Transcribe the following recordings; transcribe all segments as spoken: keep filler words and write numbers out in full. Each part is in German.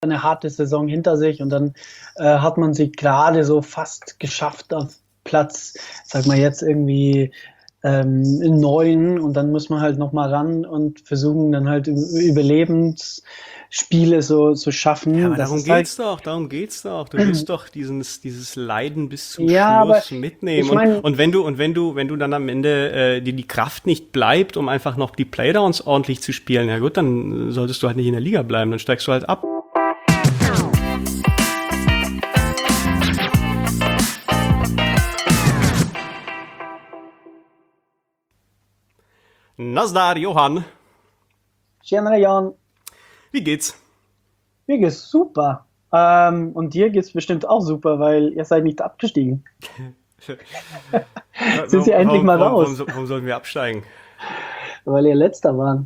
eine harte Saison hinter sich und dann äh, hat man sie gerade so fast geschafft auf Platz, sag mal jetzt irgendwie ähm, in neun und dann muss man halt nochmal ran und versuchen dann halt Überlebensspiele so zu Ja, schaffen. aber Das darum ist halt, geht's doch, darum geht's doch. Du willst doch dieses, dieses Leiden bis zum ja, aber Schluss mitnehmen. ich Und, meine, und wenn du, und wenn du, wenn du dann am Ende äh, dir die Kraft nicht bleibt, um einfach noch die Playdowns ordentlich zu spielen, ja gut, dann solltest du halt nicht in der Liga bleiben, dann steigst du halt ab. Nasdar, Johann, Tjena Jan, wie geht's? mir geht's super. Ähm, und dir geht's bestimmt auch super, weil ihr seid nicht abgestiegen. Sind sie Warum, endlich warum, mal warum, warum, raus, so- warum sollten wir absteigen? weil ihr letzter waren.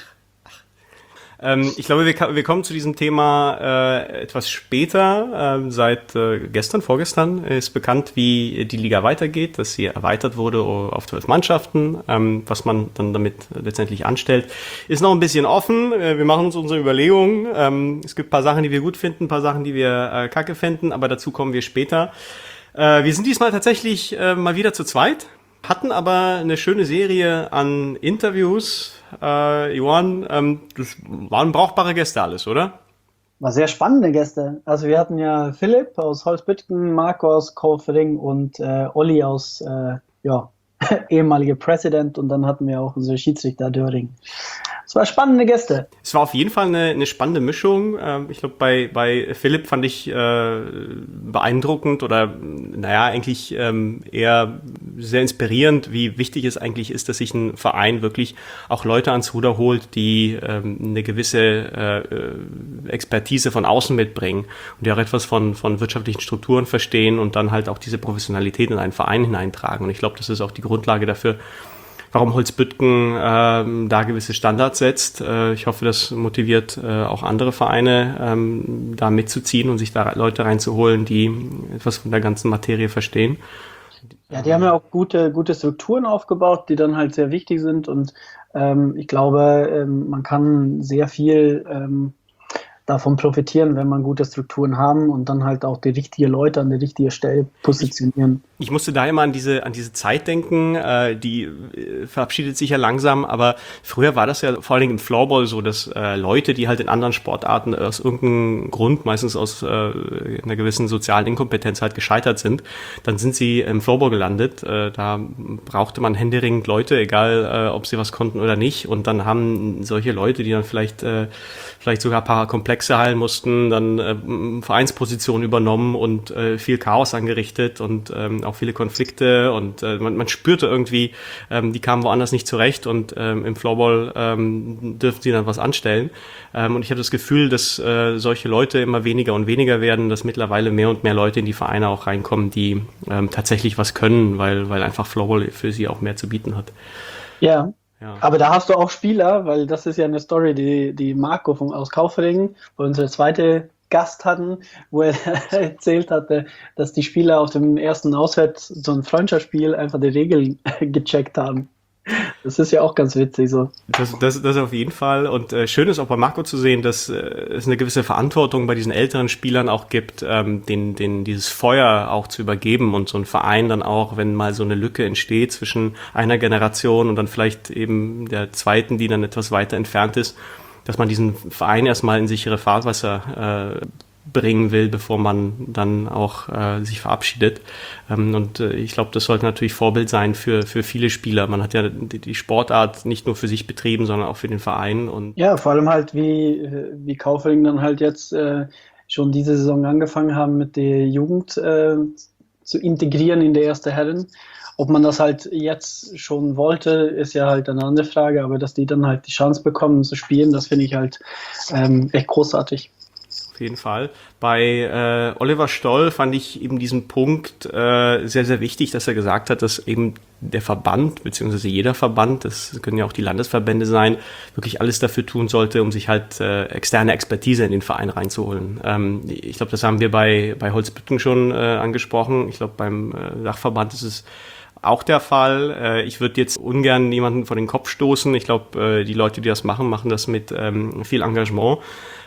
Ähm, ich glaube, wir, ka- wir kommen zu diesem Thema äh, etwas später. Ähm, seit äh, gestern, vorgestern ist bekannt, wie die Liga weitergeht, dass sie erweitert wurde auf zwölf Mannschaften. Ähm, was man dann damit letztendlich anstellt, ist noch ein bisschen offen. Äh, wir machen uns unsere Überlegungen. Ähm, es gibt ein paar Sachen, die wir gut finden, ein paar Sachen, die wir äh, kacke finden, aber dazu kommen wir später. Äh, wir sind diesmal tatsächlich äh, mal wieder zu zweit, hatten aber eine schöne Serie an Interviews. Äh, Johann, ähm, das waren brauchbare Gäste alles, oder? War sehr spannende Gäste. Also wir hatten ja Philipp aus Holzbütgen, Marco aus Kaufering und äh, Olli aus äh, ja, ehemalige President und dann hatten wir auch unsere Schiedsrichter Döring. Es war spannende Gäste. Es war auf jeden Fall eine, eine spannende Mischung. Ähm, ich glaube, bei, bei Philipp fand ich äh, beeindruckend oder, naja, eigentlich ähm, eher sehr inspirierend, wie wichtig es eigentlich ist, dass sich ein Verein wirklich auch Leute ans Ruder holt, die ähm, eine gewisse äh, Expertise von außen mitbringen und die auch etwas von, von wirtschaftlichen Strukturen verstehen und dann halt auch diese Professionalität in einen Verein hineintragen. Und ich glaube, das ist auch die Grundlage dafür, warum Holzbütgen ähm, da gewisse Standards setzt. Äh, ich hoffe, das motiviert äh, auch andere Vereine, ähm, da mitzuziehen und sich da Leute reinzuholen, die etwas von der ganzen Materie verstehen. Ja, die haben ja auch gute, gute Strukturen aufgebaut, die dann halt sehr wichtig sind und ähm, ich glaube, ähm, man kann sehr viel ähm, davon profitieren, wenn man gute Strukturen haben und dann halt auch die richtigen Leute an die richtige Stelle positionieren. Ich musste da immer an diese, an diese Zeit denken, äh, die äh, verabschiedet sich ja langsam, aber früher war das ja vor allen Dingen im Floorball so, dass äh, Leute, die halt in anderen Sportarten aus irgendeinem Grund, meistens aus äh, einer gewissen sozialen Inkompetenz halt gescheitert sind, dann sind sie im Floorball gelandet. Äh, da brauchte man händeringend Leute, egal äh, ob sie was konnten oder nicht, und dann haben solche Leute, die dann vielleicht, äh, vielleicht sogar ein paar Komplexe heilen mussten, dann äh, Vereinspositionen übernommen und äh, viel Chaos angerichtet und ähm, auch viele Konflikte und äh, man, man spürte irgendwie, ähm, die kamen woanders nicht zurecht und ähm, im Floorball ähm, dürfen sie dann was anstellen. Ähm, und ich habe das Gefühl, dass äh, solche Leute immer weniger und weniger werden, dass mittlerweile mehr und mehr Leute in die Vereine auch reinkommen, die ähm, tatsächlich was können, weil, weil einfach Floorball für sie auch mehr zu bieten hat. Ja, Ja. aber da hast du auch Spieler, weil das ist ja eine Story, die, die Marco von, aus Kaufering, wo wir unsere zweite Gast hatten, wo er erzählt hatte, dass die Spieler auf dem ersten Auswärts so ein Freundschaftsspiel einfach die Regeln gecheckt haben. Das ist ja auch ganz witzig so. Das, das, das auf jeden Fall. Und äh, schön ist auch bei Marco zu sehen, dass äh, es eine gewisse Verantwortung bei diesen älteren Spielern auch gibt, ähm, den, den, dieses Feuer auch zu übergeben und so ein Verein dann auch, wenn mal so eine Lücke entsteht zwischen einer Generation und dann vielleicht eben der zweiten, die dann etwas weiter entfernt ist, dass man diesen Verein erstmal in sichere Fahrwasser äh, bringen will, bevor man dann auch äh, sich verabschiedet. Ähm, und äh, ich glaube, das sollte natürlich Vorbild sein für, für viele Spieler. Man hat ja die, die Sportart nicht nur für sich betrieben, sondern auch für den Verein. Und Ja, vor allem halt wie, wie Kaufering dann halt jetzt äh, schon diese Saison angefangen haben, mit der Jugend äh, zu integrieren in der erste Herren. Ob man das halt jetzt schon wollte, ist ja halt eine andere Frage, aber dass die dann halt die Chance bekommen zu spielen, das finde ich halt ähm, echt großartig. auf jeden Fall. Bei äh, Oliver Stoll fand ich eben diesen Punkt äh, sehr, sehr wichtig, dass er gesagt hat, dass eben der Verband, beziehungsweise jeder Verband, das können ja auch die Landesverbände sein, wirklich alles dafür tun sollte, um sich halt äh, externe Expertise in den Verein reinzuholen. Ähm, ich glaube, das haben wir bei, bei Holzbütgen schon äh, angesprochen. Ich glaube, beim äh, Dachverband ist es auch der Fall. Äh, ich würde jetzt ungern jemanden vor den Kopf stoßen. Ich glaube, äh, die Leute, die das machen, machen das mit ähm, viel Engagement.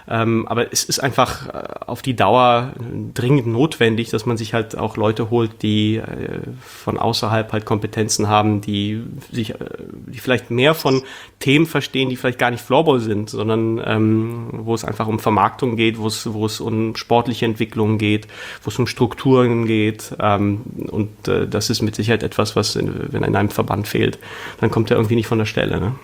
Ähm, aber es ist einfach äh, auf die Dauer dringend notwendig, dass man sich halt auch Leute holt, die äh, von außerhalb halt Kompetenzen haben, die sich, äh, die vielleicht mehr von Themen verstehen, die vielleicht gar nicht Floorball sind, sondern ähm, wo es einfach um Vermarktung geht, wo es, wo es um sportliche Entwicklung geht, wo es um Strukturen geht. Ähm, und äh, das ist mit Sicherheit etwas, was, in, wenn in einem Verband fehlt, dann kommt er irgendwie nicht von der Stelle. Ne?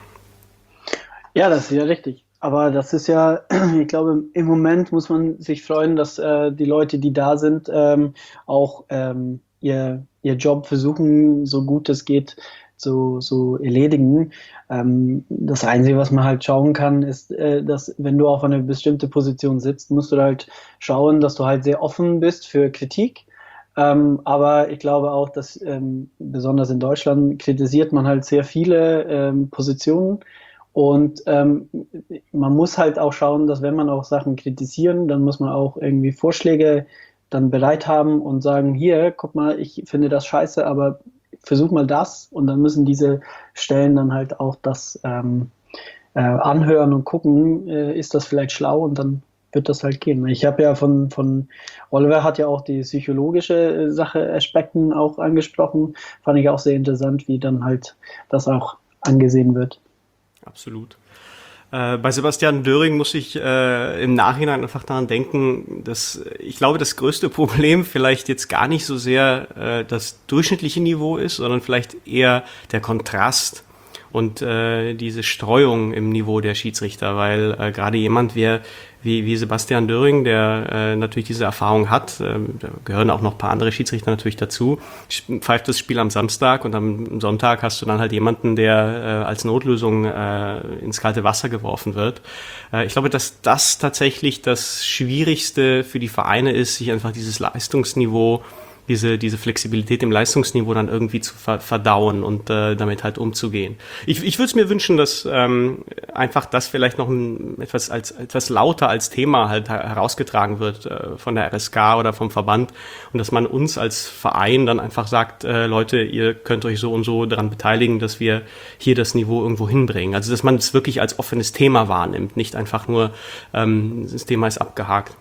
Ja, das ist ja richtig. Aber das ist ja, ich glaube, im Moment muss man sich freuen, dass äh, die Leute, die da sind, ähm, auch ähm, ihr, ihr Job versuchen, so gut es geht, zu, zu erledigen. Ähm, das Einzige, was man halt schauen kann, ist, äh, dass wenn du auf eine bestimmte Position sitzt, musst du halt schauen, dass du halt sehr offen bist für Kritik. Ähm, aber ich glaube auch, dass ähm, besonders in Deutschland kritisiert man halt sehr viele ähm, Positionen. Und ähm, man muss halt auch schauen, dass wenn man auch Sachen kritisieren, dann muss man auch irgendwie Vorschläge dann bereit haben und sagen, hier, guck mal, ich finde das scheiße, aber versuch mal das. Und dann müssen diese Stellen dann halt auch das ähm, äh, anhören und gucken, äh, ist das vielleicht schlau, und dann wird das halt gehen. Ich habe ja von, von Oliver hat ja auch die psychologische Sache, Aspekten auch angesprochen. Fand ich auch sehr interessant, wie dann halt das auch angesehen wird. Absolut. Äh, bei Sebastian Döring muss ich äh, im Nachhinein einfach daran denken, dass ich glaube, das größte Problem vielleicht jetzt gar nicht so sehr äh, das durchschnittliche Niveau ist, sondern vielleicht eher der Kontrast und äh, diese Streuung im Niveau der Schiedsrichter, weil äh, gerade jemand wie, wie, wie Sebastian Döring, der äh, natürlich diese Erfahrung hat, äh, da gehören auch noch ein paar andere Schiedsrichter natürlich dazu, pfeift das Spiel am Samstag und am Sonntag hast du dann halt jemanden, der äh, als Notlösung äh, ins kalte Wasser geworfen wird. Äh, ich glaube, dass das tatsächlich das Schwierigste für die Vereine ist, sich einfach dieses Leistungsniveau diese diese Flexibilität im Leistungsniveau dann irgendwie zu ver- verdauen und äh, damit halt umzugehen. Ich, ich würde es mir wünschen, dass ähm, einfach das vielleicht noch ein, etwas als etwas lauter als Thema halt herausgetragen wird äh, von der R S K oder vom Verband und dass man uns als Verein dann einfach sagt, äh, Leute, ihr könnt euch so und so daran beteiligen, dass wir hier das Niveau irgendwo hinbringen. Also dass man es wirklich als offenes Thema wahrnimmt, nicht einfach nur ähm, das Thema ist abgehakt.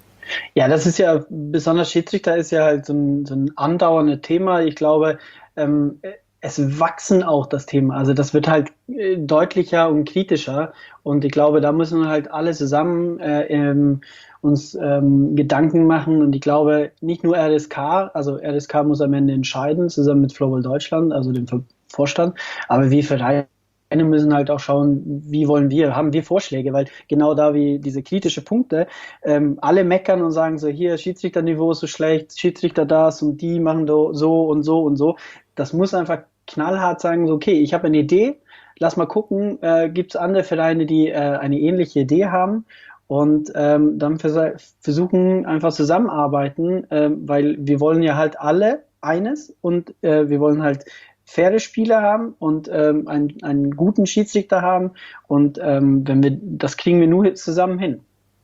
Ja, das ist ja, besonders Schiedsrichter ist ja halt so ein, so ein andauerndes Thema. Ich glaube, ähm, es wachsen auch das Thema. Also das wird halt äh, deutlicher und kritischer. Und ich glaube, da müssen wir halt alle zusammen äh, ähm, uns ähm, Gedanken machen. Und ich glaube, nicht nur R S K, also R S K muss am Ende entscheiden, zusammen mit Floorball Deutschland, also dem Vorstand, aber wir Vereine müssen halt auch schauen, wie wollen wir, haben wir Vorschläge, weil genau da wie diese kritische Punkte, ähm, alle meckern und sagen so, hier, Schiedsrichterniveau ist so schlecht, Schiedsrichter das und die machen so und so und so. Das muss einfach knallhart sagen, so, okay, ich habe eine Idee, lass mal gucken, äh, gibt es andere Vereine, die äh, eine ähnliche Idee haben, und ähm, dann vers- versuchen einfach zusammenarbeiten, ähm, weil wir wollen ja halt alle eines, und äh, wir wollen halt faire Spieler haben und ähm, einen, einen guten Schiedsrichter haben, und ähm, wenn wir das kriegen wir nur zusammen hin.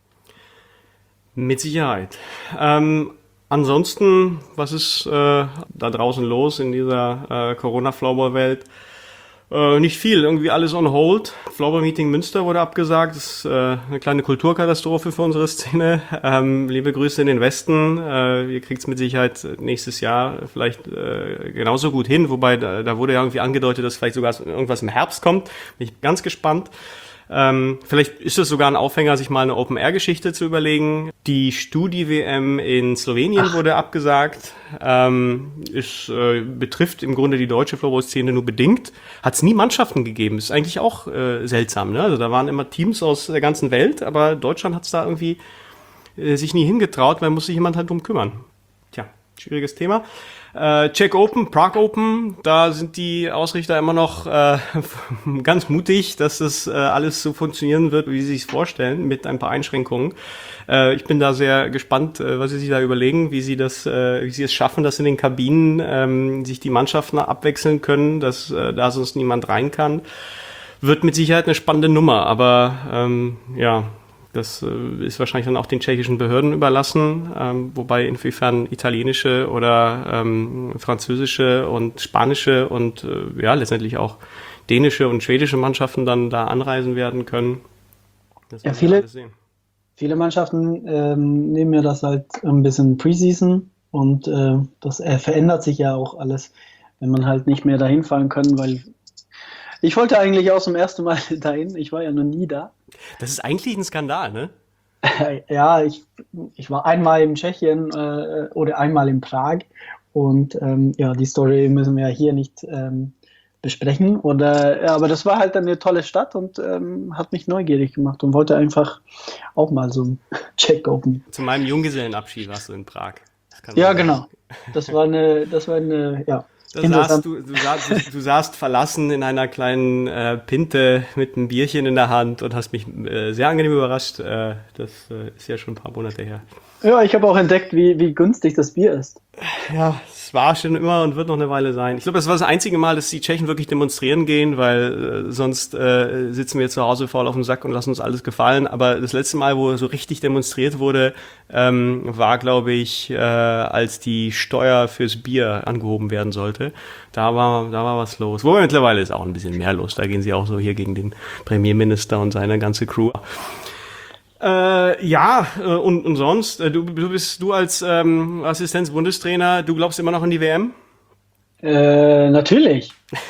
Mit Sicherheit. Ähm, ansonsten, was ist äh, da draußen los in dieser äh, Corona-Floorball-Welt? Äh, nicht viel, irgendwie alles on hold. Floorball-Meeting Münster wurde abgesagt. Das ist äh, eine kleine Kulturkatastrophe für unsere Szene. Ähm, liebe Grüße in den Westen. Äh, ihr kriegt es mit Sicherheit nächstes Jahr vielleicht äh, genauso gut hin. Wobei, da, da wurde ja irgendwie angedeutet, dass vielleicht sogar irgendwas im Herbst kommt. Bin ich ganz gespannt. Ähm, vielleicht ist es sogar ein Aufhänger, sich mal eine Open-Air-Geschichte zu überlegen. Die Studi-W M in Slowenien Ach. wurde abgesagt. Ähm, ist, äh, betrifft im Grunde die deutsche Floorball-Szene nur bedingt. Hat es nie Mannschaften gegeben. Ist eigentlich auch äh, seltsam. Ne? Also da waren immer Teams aus der ganzen Welt, aber Deutschland hat es da irgendwie äh, sich nie hingetraut, weil muss sich jemand halt drum kümmern. Tja, schwieriges Thema. Äh, Czech Open, Prague Open, da sind die Ausrichter immer noch äh, ganz mutig, dass das äh, alles so funktionieren wird, wie sie sich vorstellen, mit ein paar Einschränkungen. Äh, ich bin da sehr gespannt, äh, was sie sich da überlegen, wie sie das, äh, wie sie es schaffen, dass in den Kabinen ähm, sich die Mannschaften abwechseln können, dass äh, da sonst niemand rein kann. Wird mit Sicherheit eine spannende Nummer, aber ähm, ja, das äh, ist wahrscheinlich dann auch den tschechischen Behörden überlassen, ähm, wobei inwiefern italienische oder ähm, französische und spanische und äh, ja letztendlich auch dänische und schwedische Mannschaften dann da anreisen werden können. Das ja, viele, sehen. Viele Mannschaften ähm, nehmen ja das halt ein bisschen Preseason und äh, das äh, verändert sich ja auch alles, wenn man halt nicht mehr dahin fahren kann, weil ich wollte eigentlich auch zum ersten Mal dahin, ich war ja noch nie da. Das ist eigentlich ein Skandal, ne? Ja, ich, ich war einmal in Tschechien äh, oder einmal in Prag und ähm, ja, die Story müssen wir ja hier nicht ähm, besprechen. Oder, ja, aber das war halt eine tolle Stadt und ähm, hat mich neugierig gemacht und wollte einfach auch mal so einen Check open. Zu meinem Junggesellenabschied warst du in Prag. Das kann Ja, man sagen. genau. Das war eine, das war eine, ja, Da saßt interessant. du, du, saßt, du, du saßt verlassen in einer kleinen äh, Pinte mit einem Bierchen in der Hand und hast mich äh, sehr angenehm überrascht. Äh, das äh, ist ja schon ein paar Monate her. Ja, ich habe auch entdeckt, wie, wie günstig das Bier ist. Ja, es war schon immer und wird noch eine Weile sein. Ich glaube, das war das einzige Mal, dass die Tschechen wirklich demonstrieren gehen, weil äh, sonst äh, sitzen wir zu Hause faul auf dem Sack und lassen uns alles gefallen. Aber das letzte Mal, wo so richtig demonstriert wurde, ähm, war, glaube ich, äh, als die Steuer fürs Bier angehoben werden sollte. Da war, da war was los. Wobei mittlerweile ist auch ein bisschen mehr los. Da gehen sie auch so hier gegen den Premierminister und seine ganze Crew. Äh, ja, äh, und, und sonst, äh, du, du bist du als ähm, Assistenz-Bundestrainer, du glaubst immer noch an die W M? Äh, natürlich,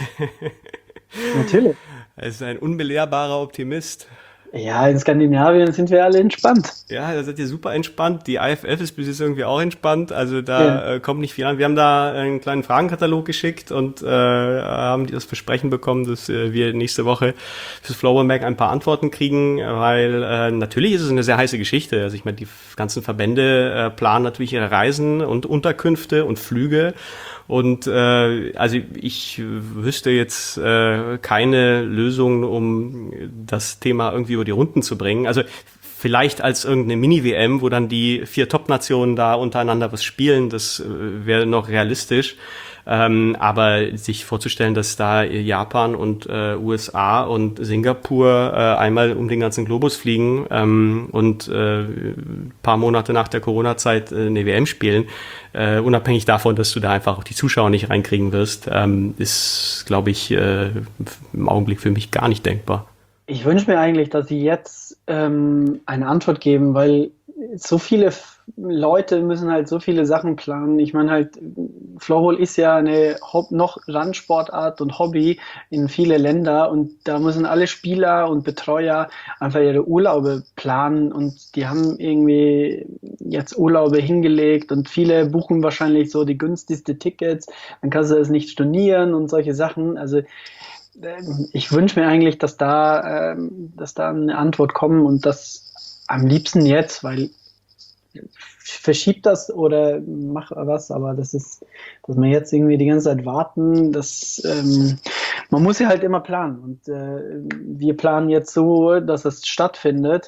natürlich. Er ist ein unbelehrbarer Optimist. Ja, in Skandinavien sind wir alle entspannt. Ja, da seid ihr super entspannt. Die I F F ist bis jetzt irgendwie auch entspannt. Also Ja. da äh, kommt nicht viel an. Wir haben da einen kleinen Fragenkatalog geschickt und äh, haben das Versprechen bekommen, dass äh, wir nächste Woche fürs Flowback ein paar Antworten kriegen, weil äh, natürlich ist es eine sehr heiße Geschichte. Also ich meine, die ganzen Verbände äh, planen natürlich ihre Reisen und Unterkünfte und Flüge. Und äh, also ich wüsste jetzt äh, keine Lösung, um das Thema irgendwie über die Runden zu bringen. Also vielleicht als irgendeine Mini-W M, wo dann die vier Top-Nationen da untereinander was spielen, das äh, wäre noch realistisch. Ähm, aber sich vorzustellen, dass da Japan und äh, U S A und Singapur äh, einmal um den ganzen Globus fliegen ähm, und äh, paar Monate nach der Corona-Zeit äh, eine W M spielen, äh, unabhängig davon, dass du da einfach auch die Zuschauer nicht reinkriegen wirst, ähm, ist, glaube ich, äh, im Augenblick für mich gar nicht denkbar. Ich wünsche mir eigentlich, dass Sie jetzt ähm, eine Antwort geben, weil so viele F- Leute müssen halt so viele Sachen planen. Ich meine halt, Floorball ist ja eine Hob noch Randsportart und Hobby in viele Länder und da müssen alle Spieler und Betreuer einfach ihre Urlaube planen und die haben irgendwie jetzt Urlaube hingelegt und viele buchen wahrscheinlich so die günstigste Tickets, dann kannst du es nicht stornieren und solche Sachen. Also ähm, ich wünsche mir eigentlich, dass da, ähm, dass da eine Antwort kommt und das am liebsten jetzt, weil verschiebt das oder mach was, aber das ist, dass wir jetzt irgendwie die ganze Zeit warten, das, ähm, man muss ja halt immer planen und äh, wir planen jetzt so, dass es stattfindet,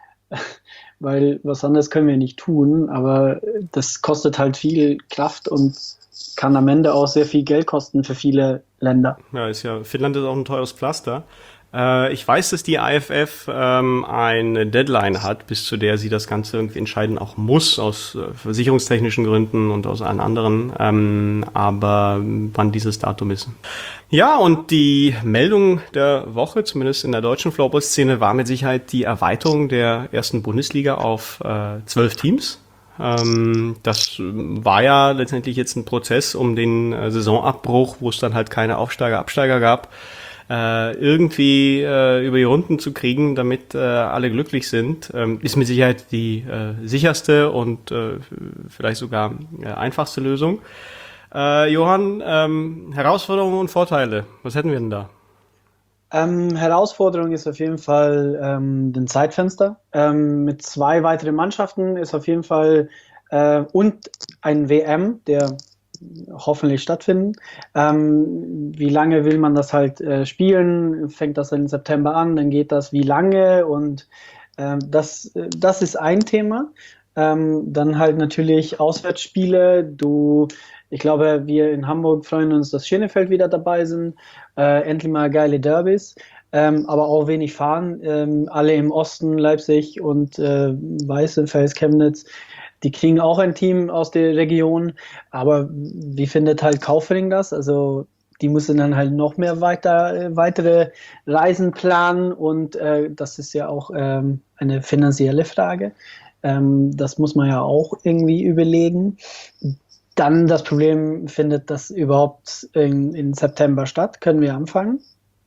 weil was anderes können wir nicht tun, aber das kostet halt viel Kraft und kann am Ende auch sehr viel Geld kosten für viele Länder. Ja, ist ja, Finnland ist auch ein teures Pflaster. Äh, ich weiß, dass die I F F ähm, eine Deadline hat, bis zu der sie das Ganze irgendwie entscheiden auch muss, aus äh, versicherungstechnischen Gründen und aus allen anderen, ähm, aber wann dieses Datum ist. Ja, und die Meldung der Woche, zumindest in der deutschen Floorball-Szene, war mit Sicherheit die Erweiterung der ersten Bundesliga auf äh, zwölf Teams. Ähm, das war ja letztendlich jetzt ein Prozess um den äh, Saisonabbruch, wo es dann halt keine Aufsteiger, Absteiger gab, äh, irgendwie äh, über die Runden zu kriegen, damit äh, alle glücklich sind, ähm, ist mit Sicherheit die äh, sicherste und äh, vielleicht sogar äh, einfachste Lösung. Äh, Johann, ähm, Herausforderungen und Vorteile, was hätten wir denn da? Ähm, Herausforderung ist auf jeden Fall ähm, den Zeitfenster. Ähm, mit zwei weiteren Mannschaften ist auf jeden Fall äh, und ein W M, der hoffentlich stattfinden. Ähm, wie lange will man das halt äh, spielen? Fängt das im September an? Dann geht das wie lange? Und ähm, das, äh, das ist ein Thema. Ähm, dann halt natürlich Auswärtsspiele. Du, ich glaube, wir in Hamburg freuen uns, dass Schönefeld wieder dabei sind. Äh, endlich mal geile Derbys. Ähm, aber auch wenig fahren. Ähm, alle im Osten, Leipzig und äh, Weißenfels, Chemnitz, die kriegen auch ein Team aus der Region. Aber wie findet halt Kaufering das? Also die müssen dann halt noch mehr weiter, äh, weitere Reisen planen und äh, das ist ja auch ähm, eine finanzielle Frage. Ähm, das muss man ja auch irgendwie überlegen. Dann das Problem, findet das überhaupt in, in September statt? Können wir anfangen?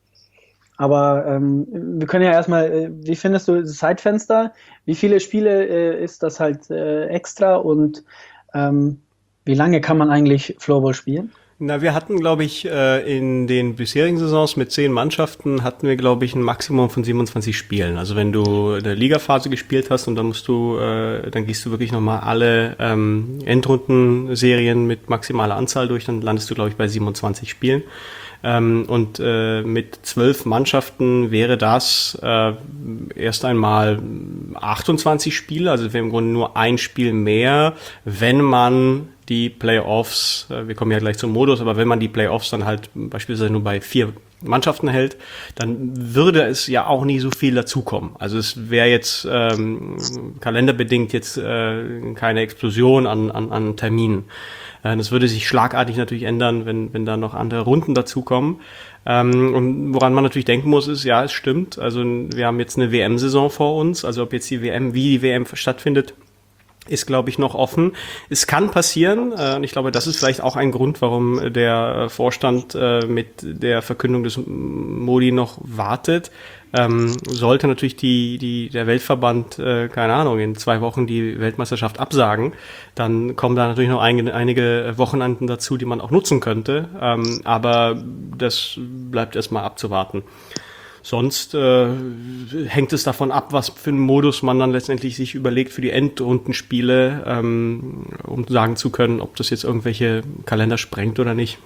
Aber ähm, wir können ja erstmal, äh, wie findest du das Zeitfenster? Wie viele Spiele äh, ist das halt äh, extra und ähm, wie lange kann man eigentlich Floorball spielen? Na, wir hatten, glaube ich, äh, in den bisherigen Saisons mit zehn Mannschaften hatten wir, glaube ich, ein Maximum von siebenundzwanzig Spielen. Also wenn du eine Ligaphase gespielt hast und dann musst du, äh, dann gehst du wirklich nochmal alle ähm, Endrundenserien mit maximaler Anzahl durch, dann landest du, glaube ich, bei siebenundzwanzig Spielen. Ähm, und äh, mit zwölf Mannschaften wäre das äh, erst einmal achtundzwanzig Spiele, also wäre im Grunde nur ein Spiel mehr, wenn man die Playoffs, äh, wir kommen ja gleich zum Modus, aber wenn man die Playoffs dann halt beispielsweise nur bei vier Mannschaften hält, dann würde es ja auch nie so viel dazukommen. Also es wäre jetzt ähm, kalenderbedingt jetzt äh, keine Explosion an, an, an Terminen. Das würde sich schlagartig natürlich ändern, wenn, wenn da noch andere Runden dazukommen. Ähm, und woran man natürlich denken muss, ist, ja, es stimmt. Also wir haben jetzt eine W M-Saison vor uns. Also ob jetzt die W M, wie die W M stattfindet, ist, glaube ich, noch offen. Es kann passieren, äh, und ich glaube, das ist vielleicht auch ein Grund, warum der Vorstand äh, mit der Verkündung des Modi noch wartet. Ähm, sollte natürlich die, die, der Weltverband, äh, keine Ahnung, in zwei Wochen die Weltmeisterschaft absagen, dann kommen da natürlich noch ein, einige Wochenenden dazu, die man auch nutzen könnte. Ähm, aber das bleibt erstmal abzuwarten. Sonst äh, hängt es davon ab, was für einen Modus man dann letztendlich sich überlegt für die Endrundenspiele, ähm, um sagen zu können, ob das jetzt irgendwelche Kalender sprengt oder nicht.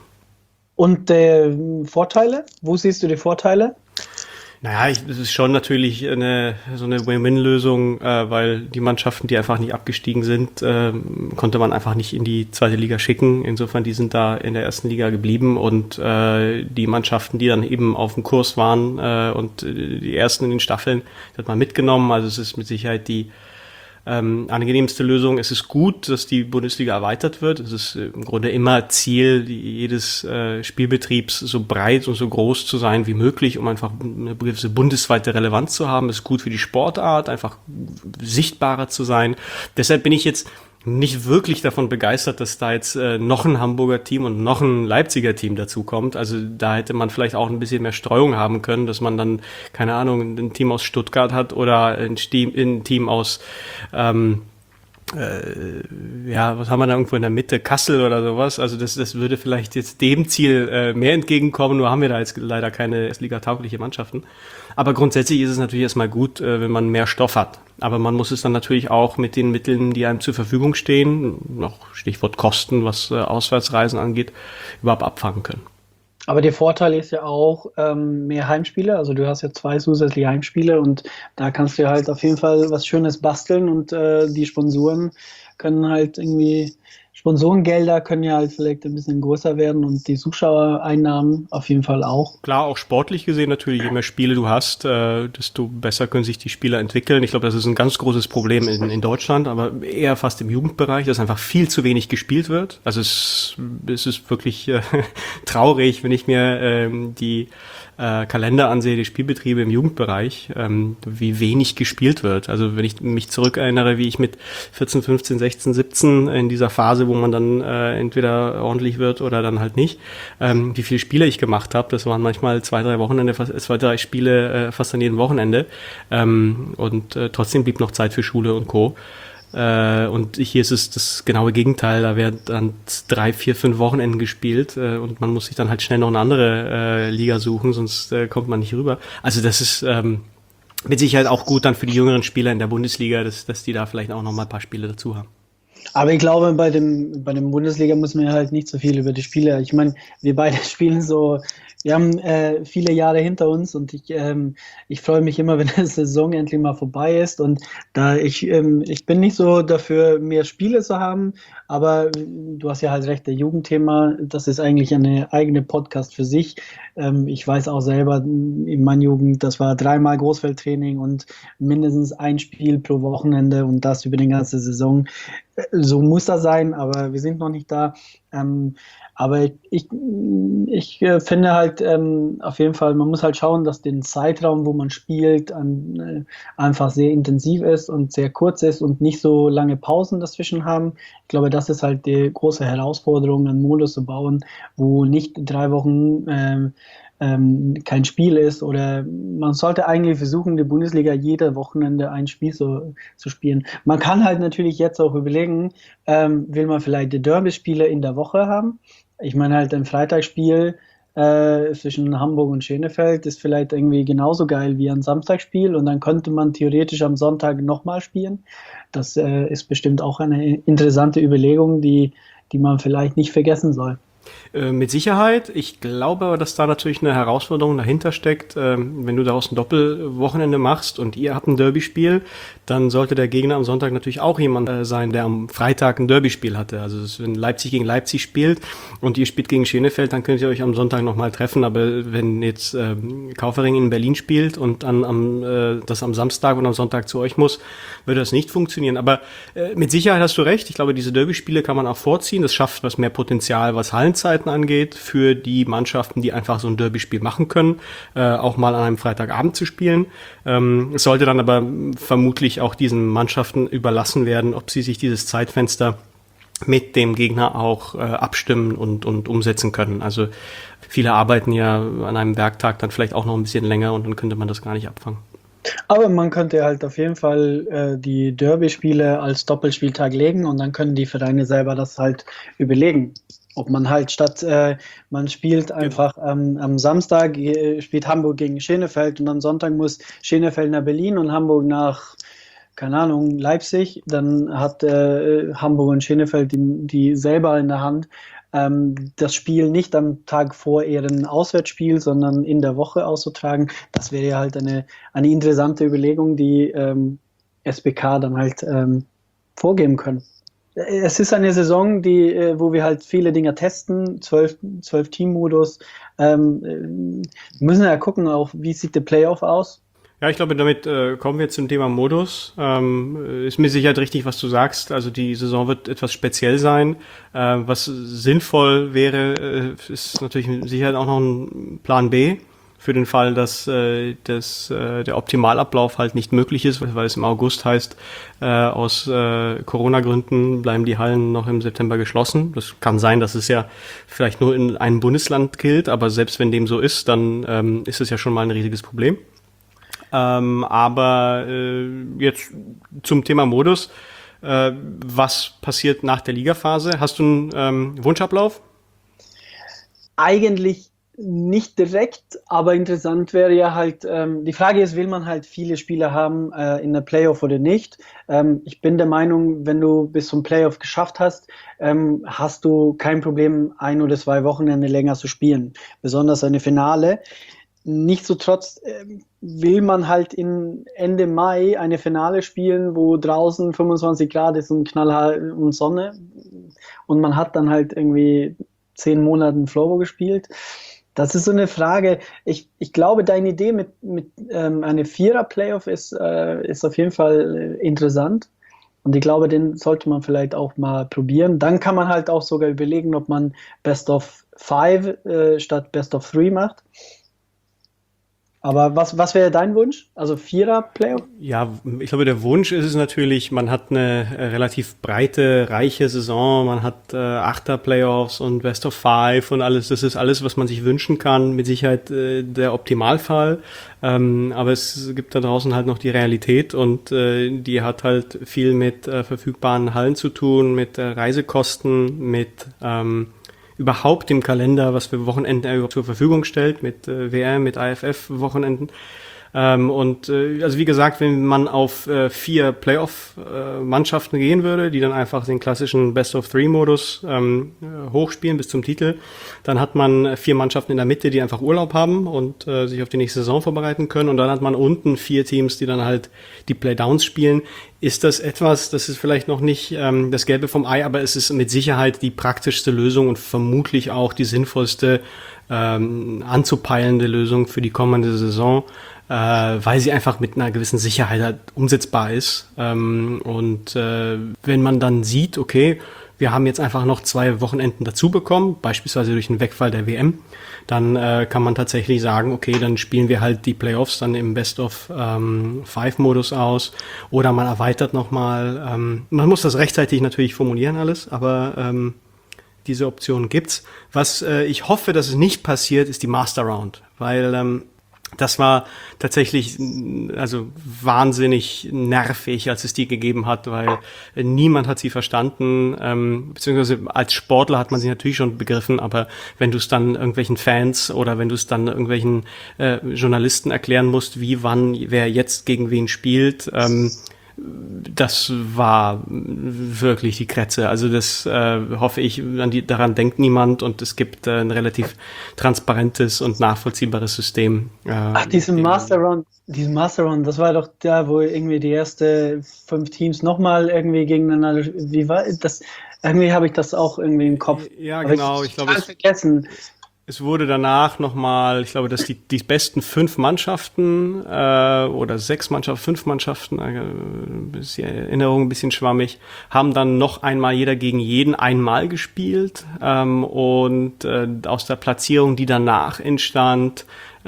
Und äh, Vorteile? Wo siehst du die Vorteile? Naja, es ist schon natürlich eine so eine Win-Win-Lösung, äh, weil die Mannschaften, die einfach nicht abgestiegen sind, äh, konnte man einfach nicht in die zweite Liga schicken. Insofern, die sind da in der ersten Liga geblieben und äh, die Mannschaften, die dann eben auf dem Kurs waren äh, und äh, die ersten in den Staffeln, die hat man mitgenommen. Also es ist mit Sicherheit die Ähm, angenehmste Lösung. Es ist gut, dass die Bundesliga erweitert wird. Es ist im Grunde immer Ziel jedes äh, Spielbetriebs, so breit und so groß zu sein wie möglich, um einfach eine gewisse bundesweite Relevanz zu haben. Es ist gut für die Sportart, einfach sichtbarer zu sein. Deshalb bin ich jetzt nicht wirklich davon begeistert, dass da jetzt äh, noch ein Hamburger Team und noch ein Leipziger Team dazu kommt. Also da hätte man vielleicht auch ein bisschen mehr Streuung haben können, dass man dann, keine Ahnung, ein Team aus Stuttgart hat oder ein, Team, ein Team aus ähm, äh, ja, was haben wir da irgendwo in der Mitte, Kassel oder sowas. Also das, das würde vielleicht jetzt dem Ziel äh, mehr entgegenkommen, nur haben wir da jetzt leider keine Erstliga-taugliche Mannschaften. Aber grundsätzlich ist es natürlich erstmal gut, äh, wenn man mehr Stoff hat. Aber man muss es dann natürlich auch mit den Mitteln, die einem zur Verfügung stehen, noch Stichwort Kosten, was äh, Auswärtsreisen angeht, überhaupt abfangen können. Aber der Vorteil ist ja auch ähm, mehr Heimspiele. Also du hast ja zwei zusätzliche Heimspiele und da kannst du halt auf jeden Fall was Schönes basteln und äh, die Sponsoren können halt irgendwie, Sponsorengelder können ja halt vielleicht ein bisschen größer werden und die Zuschauereinnahmen auf jeden Fall auch. Klar, auch sportlich gesehen natürlich, je mehr Spiele du hast, äh, desto besser können sich die Spieler entwickeln. Ich glaube, das ist ein ganz großes Problem in, in Deutschland, aber eher fast im Jugendbereich, dass einfach viel zu wenig gespielt wird. Also es, es ist wirklich äh, traurig, wenn ich mir ähm, die äh, Kalender ansehe, die Spielbetriebe im Jugendbereich, ähm, wie wenig gespielt wird. Also wenn ich mich zurückerinnere, wie ich mit vierzehn, fünfzehn, sechzehn, siebzehn in dieser Phase, wo man dann äh, entweder ordentlich wird oder dann halt nicht, ähm, wie viele Spiele ich gemacht habe. Das waren manchmal zwei, drei Wochenende, fast, zwei, drei Spiele äh, fast an jedem Wochenende. Ähm, und äh, trotzdem blieb noch Zeit für Schule und Co. Äh, und hier ist es das genaue Gegenteil. Da werden dann drei, vier, fünf Wochenenden gespielt äh, und man muss sich dann halt schnell noch eine andere äh, Liga suchen, sonst äh, kommt man nicht rüber. Also das ist ähm, mit Sicherheit auch gut dann für die jüngeren Spieler in der Bundesliga, dass, dass die da vielleicht auch noch mal ein paar Spiele dazu haben. Aber ich glaube, bei dem, bei dem Bundesliga müssen wir halt nicht so viel über die Spiele. Ich meine, wir beide spielen so, wir haben äh, viele Jahre hinter uns und ich, ähm, ich freue mich immer, wenn die Saison endlich mal vorbei ist. Und da ich, ähm, ich bin nicht so dafür, mehr Spiele zu haben, aber du hast ja halt recht, der Jugendthema, das ist eigentlich eine eigene Podcast für sich. Ähm, ich weiß auch selber, in meiner Jugend, das war dreimal Großfeldtraining und mindestens ein Spiel pro Wochenende und das über die ganze Saison. So muss das sein, aber wir sind noch nicht da. Ähm, aber ich, ich äh, finde halt ähm, auf jeden Fall, man muss halt schauen, dass den Zeitraum, wo man spielt, an, äh, einfach sehr intensiv ist und sehr kurz ist und nicht so lange Pausen dazwischen haben. Ich glaube, das ist halt die große Herausforderung, einen Modus zu bauen, wo nicht drei Wochen ähm, ähm, kein Spiel ist, oder man sollte eigentlich versuchen, die Bundesliga jede Wochenende ein Spiel so, zu spielen. Man kann halt natürlich jetzt auch überlegen, ähm, will man vielleicht die Derby-Spiele in der Woche haben? Ich meine halt ein Freitagsspiel äh, zwischen Hamburg und Schenefeld ist vielleicht irgendwie genauso geil wie ein Samstagsspiel, und dann könnte man theoretisch am Sonntag nochmal spielen. Das äh, ist bestimmt auch eine interessante Überlegung, die, die man vielleicht nicht vergessen soll. Äh, mit Sicherheit. Ich glaube aber, dass da natürlich eine Herausforderung dahinter steckt. Ähm, wenn du daraus ein Doppelwochenende machst und ihr habt ein Derbyspiel, dann sollte der Gegner am Sonntag natürlich auch jemand äh, sein, der am Freitag ein Derbyspiel hatte. Also wenn Leipzig gegen Leipzig spielt und ihr spielt gegen Schenefeld, dann könnt ihr euch am Sonntag nochmal treffen. Aber wenn jetzt ähm, Kaufering in Berlin spielt und dann am, äh, das am Samstag und am Sonntag zu euch muss, würde das nicht funktionieren. Aber äh, mit Sicherheit hast du recht. Ich glaube, diese Derbyspiele kann man auch vorziehen. Das schafft was mehr Potenzial, was Hallenzeiten angeht, für die Mannschaften, die einfach so ein Derbyspiel machen können, äh, auch mal an einem Freitagabend zu spielen. Ähm, es sollte dann aber vermutlich auch diesen Mannschaften überlassen werden, ob sie sich dieses Zeitfenster mit dem Gegner auch äh, abstimmen und, und umsetzen können. Also viele arbeiten ja an einem Werktag dann vielleicht auch noch ein bisschen länger und dann könnte man das gar nicht abfangen. Aber man könnte halt auf jeden Fall äh, die Derby-Spiele als Doppelspieltag legen, und dann können die Vereine selber das halt überlegen. Ob man halt statt, äh, man spielt einfach ähm, am Samstag, äh, spielt Hamburg gegen Schenefeld, und am Sonntag muss Schenefeld nach Berlin und Hamburg nach, keine Ahnung, Leipzig. Dann hat äh, Hamburg und Schenefeld die, die selber in der Hand, ähm, das Spiel nicht am Tag vor ihrem Auswärtsspiel, sondern in der Woche auszutragen. Das wäre ja halt eine, eine interessante Überlegung, die ähm, S B K dann halt ähm, vorgeben können. Es ist eine Saison, die, wo wir halt viele Dinge testen, zwölf, zwölf Team-Modus. Ähm, wir müssen ja gucken, auch wie sieht der Playoff aus. Ja, ich glaube, damit äh, kommen wir zum Thema Modus. Ähm, ist mir sicher richtig, was du sagst. Also die Saison wird etwas speziell sein. Äh, was sinnvoll wäre, äh, ist natürlich mit Sicherheit auch noch ein Plan B. Für den Fall, dass, äh, dass äh, der Optimalablauf halt nicht möglich ist, weil es im August heißt, äh, aus äh, Corona-Gründen bleiben die Hallen noch im September geschlossen. Das kann sein, dass es ja vielleicht nur in einem Bundesland gilt, aber selbst wenn dem so ist, dann ähm, ist es ja schon mal ein riesiges Problem. Ähm, aber äh, jetzt zum Thema Modus. Äh, was passiert nach der Ligaphase? Hast du einen ähm, Wunschablauf? Eigentlich nicht direkt, aber interessant wäre ja halt, ähm, die Frage ist, will man halt viele Spieler haben äh, in der Playoff oder nicht? Ähm, ich bin der Meinung, wenn du bis zum Playoff geschafft hast, ähm, hast du kein Problem, ein oder zwei Wochenende länger zu spielen, besonders eine Finale. Nichtsdestotrotz äh, will man halt in Ende Mai eine Finale spielen, wo draußen fünfundzwanzig Grad ist und knallhart und Sonne, und man hat dann halt irgendwie zehn Monate Floorball gespielt. Das ist so eine Frage. Ich, ich glaube, deine Idee mit, mit ähm, einer Vierer-Playoff ist, äh, ist auf jeden Fall äh, interessant. Und ich glaube, den sollte man vielleicht auch mal probieren. Dann kann man halt auch sogar überlegen, ob man Best of Five äh, statt Best of Three macht. Aber was, was wäre dein Wunsch? Also Vierer-Playoff? Ja, ich glaube, der Wunsch ist es natürlich, man hat eine äh, relativ breite, reiche Saison, man hat äh, Achter-Playoffs und Best of Five und alles, das ist alles, was man sich wünschen kann, mit Sicherheit äh, der Optimalfall. Ähm, aber es gibt da draußen halt noch die Realität, und äh, die hat halt viel mit äh, verfügbaren Hallen zu tun, mit äh, Reisekosten, mit ähm, überhaupt dem Kalender, was für Wochenenden zur Verfügung stellt, mit äh, W M, mit I F F-Wochenenden. Ähm, und äh, also wie gesagt, wenn man auf äh, vier Playoff-Mannschaften äh, gehen würde, die dann einfach den klassischen Best-of-Three-Modus ähm, hochspielen bis zum Titel, dann hat man vier Mannschaften in der Mitte, die einfach Urlaub haben und äh, sich auf die nächste Saison vorbereiten können. Und dann hat man unten vier Teams, die dann halt die Playdowns spielen. Ist das etwas, das ist vielleicht noch nicht ähm, das Gelbe vom Ei, aber es ist mit Sicherheit die praktischste Lösung und vermutlich auch die sinnvollste ähm, anzupeilende Lösung für die kommende Saison. äh, weil sie einfach mit einer gewissen Sicherheit halt umsetzbar ist. Ähm, und äh, wenn man dann sieht, okay, wir haben jetzt einfach noch zwei Wochenenden dazu bekommen, beispielsweise durch den Wegfall der W M, dann äh, kann man tatsächlich sagen, okay, dann spielen wir halt die Playoffs dann im Best-of-Five-Modus ähm, aus oder man erweitert nochmal. Ähm, man muss das rechtzeitig natürlich formulieren alles, aber ähm, diese Option gibt's. Was äh, ich hoffe, dass es nicht passiert, ist die Master Round, weil ähm, das war tatsächlich also wahnsinnig nervig, als es die gegeben hat, weil niemand hat sie verstanden, ähm, beziehungsweise als Sportler hat man sie natürlich schon begriffen, aber wenn du es dann irgendwelchen Fans oder wenn du es dann irgendwelchen äh, Journalisten erklären musst, wie, wann, wer jetzt gegen wen spielt, ähm, das war wirklich die Kretze. Also das äh, hoffe ich, an die, daran denkt niemand und es gibt äh, ein relativ transparentes und nachvollziehbares System. Äh, Ach, diesen Master Round, diesen Master Round, das war doch da, wo irgendwie die ersten fünf Teams nochmal irgendwie gegeneinander, wie war das? Irgendwie habe ich das auch irgendwie im Kopf. Ja, genau. Ich, ich glaube, es, vergessen. Es wurde danach nochmal, ich glaube, dass die, die besten fünf Mannschaften äh, oder sechs Mannschaften, fünf Mannschaften, äh, ist die Erinnerung ein bisschen schwammig, haben dann noch einmal jeder gegen jeden einmal gespielt ähm, und äh, aus der Platzierung, die danach entstand,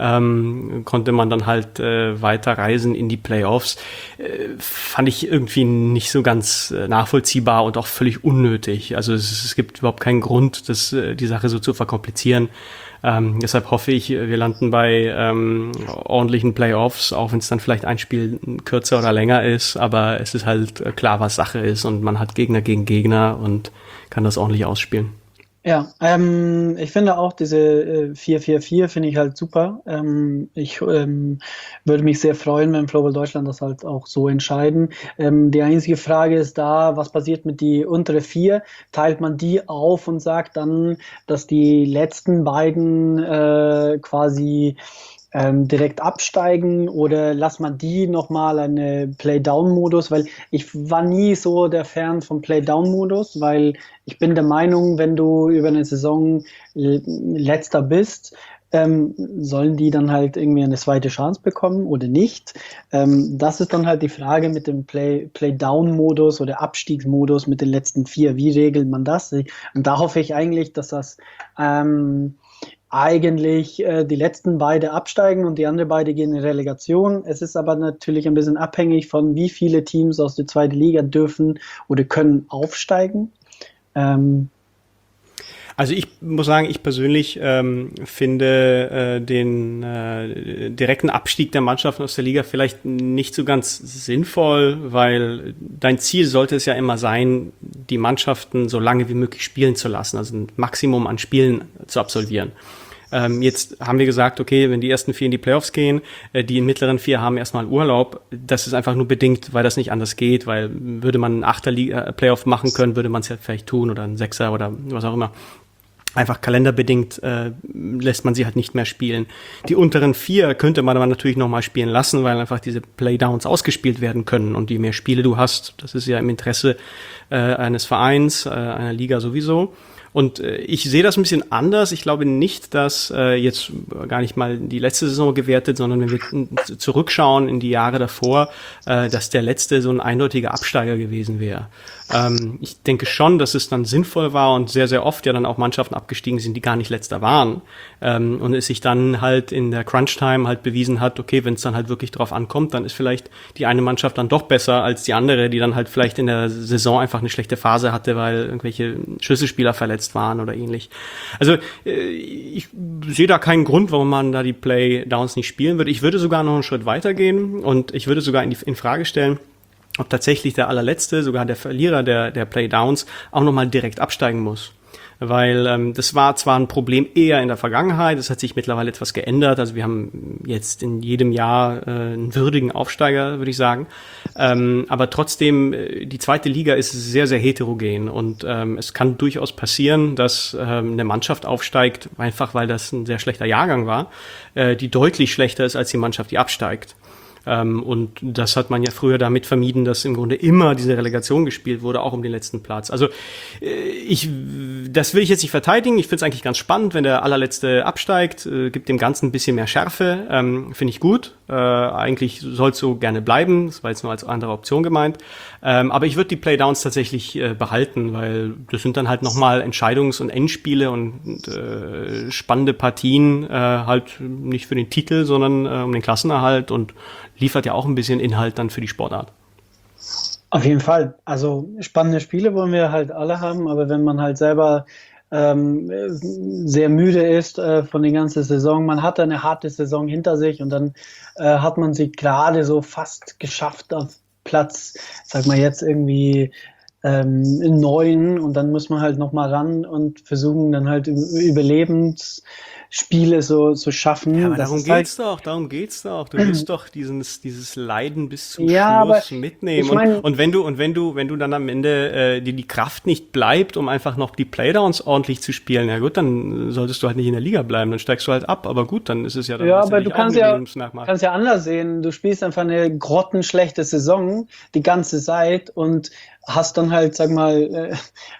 ähm, konnte man dann halt äh, weiter reisen in die Playoffs. Äh, fand ich irgendwie nicht so ganz äh, nachvollziehbar und auch völlig unnötig. Also es, es gibt überhaupt keinen Grund, das, äh, die Sache so zu verkomplizieren. Ähm, deshalb hoffe ich, wir landen bei ähm, ordentlichen Playoffs, auch wenn es dann vielleicht ein Spiel kürzer oder länger ist, aber es ist halt äh, klar, was Sache ist und man hat Gegner gegen Gegner und kann das ordentlich ausspielen. Ja, ähm, ich finde auch diese äh, vier vier vier finde ich halt super. Ähm, ich ähm, würde mich sehr freuen, wenn Floorball Deutschland das halt auch so entscheiden. Ähm, die einzige Frage ist da, was passiert mit die untere vier? Teilt man die auf und sagt dann, dass die letzten beiden äh, quasi Ähm, direkt absteigen oder lässt man die nochmal eine Play-Down-Modus, weil ich war nie so der Fan vom Play-Down-Modus, weil ich bin der Meinung, wenn du über eine Saison letzter bist, ähm, sollen die dann halt irgendwie eine zweite Chance bekommen oder nicht. Ähm, das ist dann halt die Frage mit dem Play, Play-Down-Modus oder Abstiegsmodus mit den letzten vier. Wie regelt man das? Und da hoffe ich eigentlich, dass das ähm, eigentlich äh, die letzten beide absteigen und die anderen beide gehen in Relegation. Es ist aber natürlich ein bisschen abhängig von, wie viele Teams aus der zweiten Liga dürfen oder können aufsteigen. Ähm, Also ich muss sagen, ich persönlich ähm, finde äh, den äh, direkten Abstieg der Mannschaften aus der Liga vielleicht nicht so ganz sinnvoll, weil dein Ziel sollte es ja immer sein, die Mannschaften so lange wie möglich spielen zu lassen, also ein Maximum an Spielen zu absolvieren. Ähm, jetzt haben wir gesagt, okay, wenn die ersten vier in die Playoffs gehen, äh, die mittleren vier haben erstmal Urlaub. Das ist einfach nur bedingt, weil das nicht anders geht, weil würde man einen Achter-Playoff machen können, würde man es ja vielleicht tun oder einen Sechser oder was auch immer. Einfach kalenderbedingt äh, lässt man sie halt nicht mehr spielen. Die unteren vier könnte man aber natürlich noch mal spielen lassen, weil einfach diese Playdowns ausgespielt werden können. Und je mehr Spiele du hast, das ist ja im Interesse äh, eines Vereins, äh, einer Liga sowieso. Und äh, ich sehe das ein bisschen anders. Ich glaube nicht, dass äh, jetzt gar nicht mal die letzte Saison gewertet, sondern wenn wir zurückschauen in die Jahre davor, äh, dass der letzte so ein eindeutiger Absteiger gewesen wäre. Ähm, ich denke schon, dass es dann sinnvoll war und sehr, sehr oft ja dann auch Mannschaften abgestiegen sind, die gar nicht letzter waren. Ähm, und es sich dann halt in der Crunch-Time halt bewiesen hat, okay, wenn es dann halt wirklich drauf ankommt, dann ist vielleicht die eine Mannschaft dann doch besser als die andere, die dann halt vielleicht in der Saison einfach eine schlechte Phase hatte, weil irgendwelche Schlüsselspieler verletzt waren oder ähnlich. Also äh, ich sehe da keinen Grund, warum man da die Playdowns nicht spielen würde. Ich würde sogar noch einen Schritt weitergehen und ich würde sogar in, die, in Frage stellen, ob tatsächlich der allerletzte, sogar der Verlierer der, der Playdowns auch nochmal direkt absteigen muss. Weil ähm, das war zwar ein Problem eher in der Vergangenheit, das hat sich mittlerweile etwas geändert, also wir haben jetzt in jedem Jahr äh, einen würdigen Aufsteiger, würde ich sagen, ähm, aber trotzdem, äh, die zweite Liga ist sehr, sehr heterogen und ähm, es kann durchaus passieren, dass ähm, eine Mannschaft aufsteigt, einfach weil das ein sehr schlechter Jahrgang war, äh, die deutlich schlechter ist als die Mannschaft, die absteigt. Ähm, und das hat man ja früher damit vermieden, dass im Grunde immer diese Relegation gespielt wurde, auch um den letzten Platz. Also äh, ich, das will ich jetzt nicht verteidigen. Ich finde es eigentlich ganz spannend, wenn der allerletzte absteigt, äh, gibt dem Ganzen ein bisschen mehr Schärfe. Ähm, finde ich gut. Äh, eigentlich soll es so gerne bleiben. Das war jetzt nur als andere Option gemeint. Ähm, aber ich würde die Playdowns tatsächlich äh, behalten, weil das sind dann halt nochmal Entscheidungs- und Endspiele und äh, spannende Partien, äh, halt nicht für den Titel, sondern äh, um den Klassenerhalt und liefert ja auch ein bisschen Inhalt dann für die Sportart. Auf jeden Fall. Also spannende Spiele wollen wir halt alle haben, aber wenn man halt selber ähm, sehr müde ist äh, von der ganzen Saison, man hat eine harte Saison hinter sich und dann äh, hat man sie gerade so fast geschafft auf Platz, sag mal jetzt irgendwie ähm, neun und dann muss man halt nochmal ran und versuchen dann halt Überlebensspiele so zu schaffen. Ja, aber das darum ist halt, geht's doch, darum geht's doch. Du wirst doch dieses, dieses Leiden bis zum ja, aber Schluss mitnehmen. ich Und, meine, und wenn du, und wenn du, wenn du dann am Ende äh, dir die Kraft nicht bleibt, um einfach noch die Playdowns ordentlich zu spielen, ja gut, dann solltest du halt nicht in der Liga bleiben, dann steigst du halt ab. Aber gut, dann ist es ja dann ja, aber du letztendlich auch ein kannst ja, Überlebensmerkmal. kannst ja anders sehen. Du spielst einfach eine grottenschlechte Saison die ganze Zeit und hast dann halt, sag mal, äh,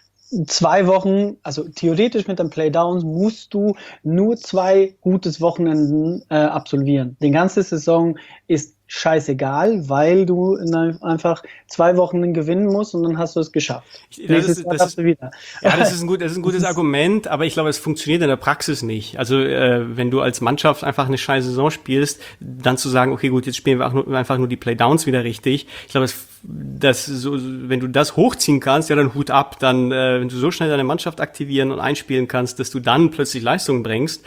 zwei Wochen, also theoretisch mit den Playdowns musst du nur zwei gutes Wochenenden äh, absolvieren. Die ganze Saison ist scheißegal, weil du in einfach zwei Wochen gewinnen musst und dann hast du es geschafft. Ich, das Nächstes ist, Jahr das hast ist, du wieder. ja, das ist ein, gut, das ist ein gutes Argument, aber ich glaube, es funktioniert in der Praxis nicht. Also äh, wenn du als Mannschaft einfach eine scheiß Saison spielst, dann zu sagen, okay, gut, jetzt spielen wir auch nur, einfach nur die Playdowns wieder richtig. Ich glaube, es, das so, wenn du das hochziehen kannst, ja, dann Hut ab. Dann, äh, wenn du so schnell deine Mannschaft aktivieren und einspielen kannst, dass du dann plötzlich Leistungen bringst,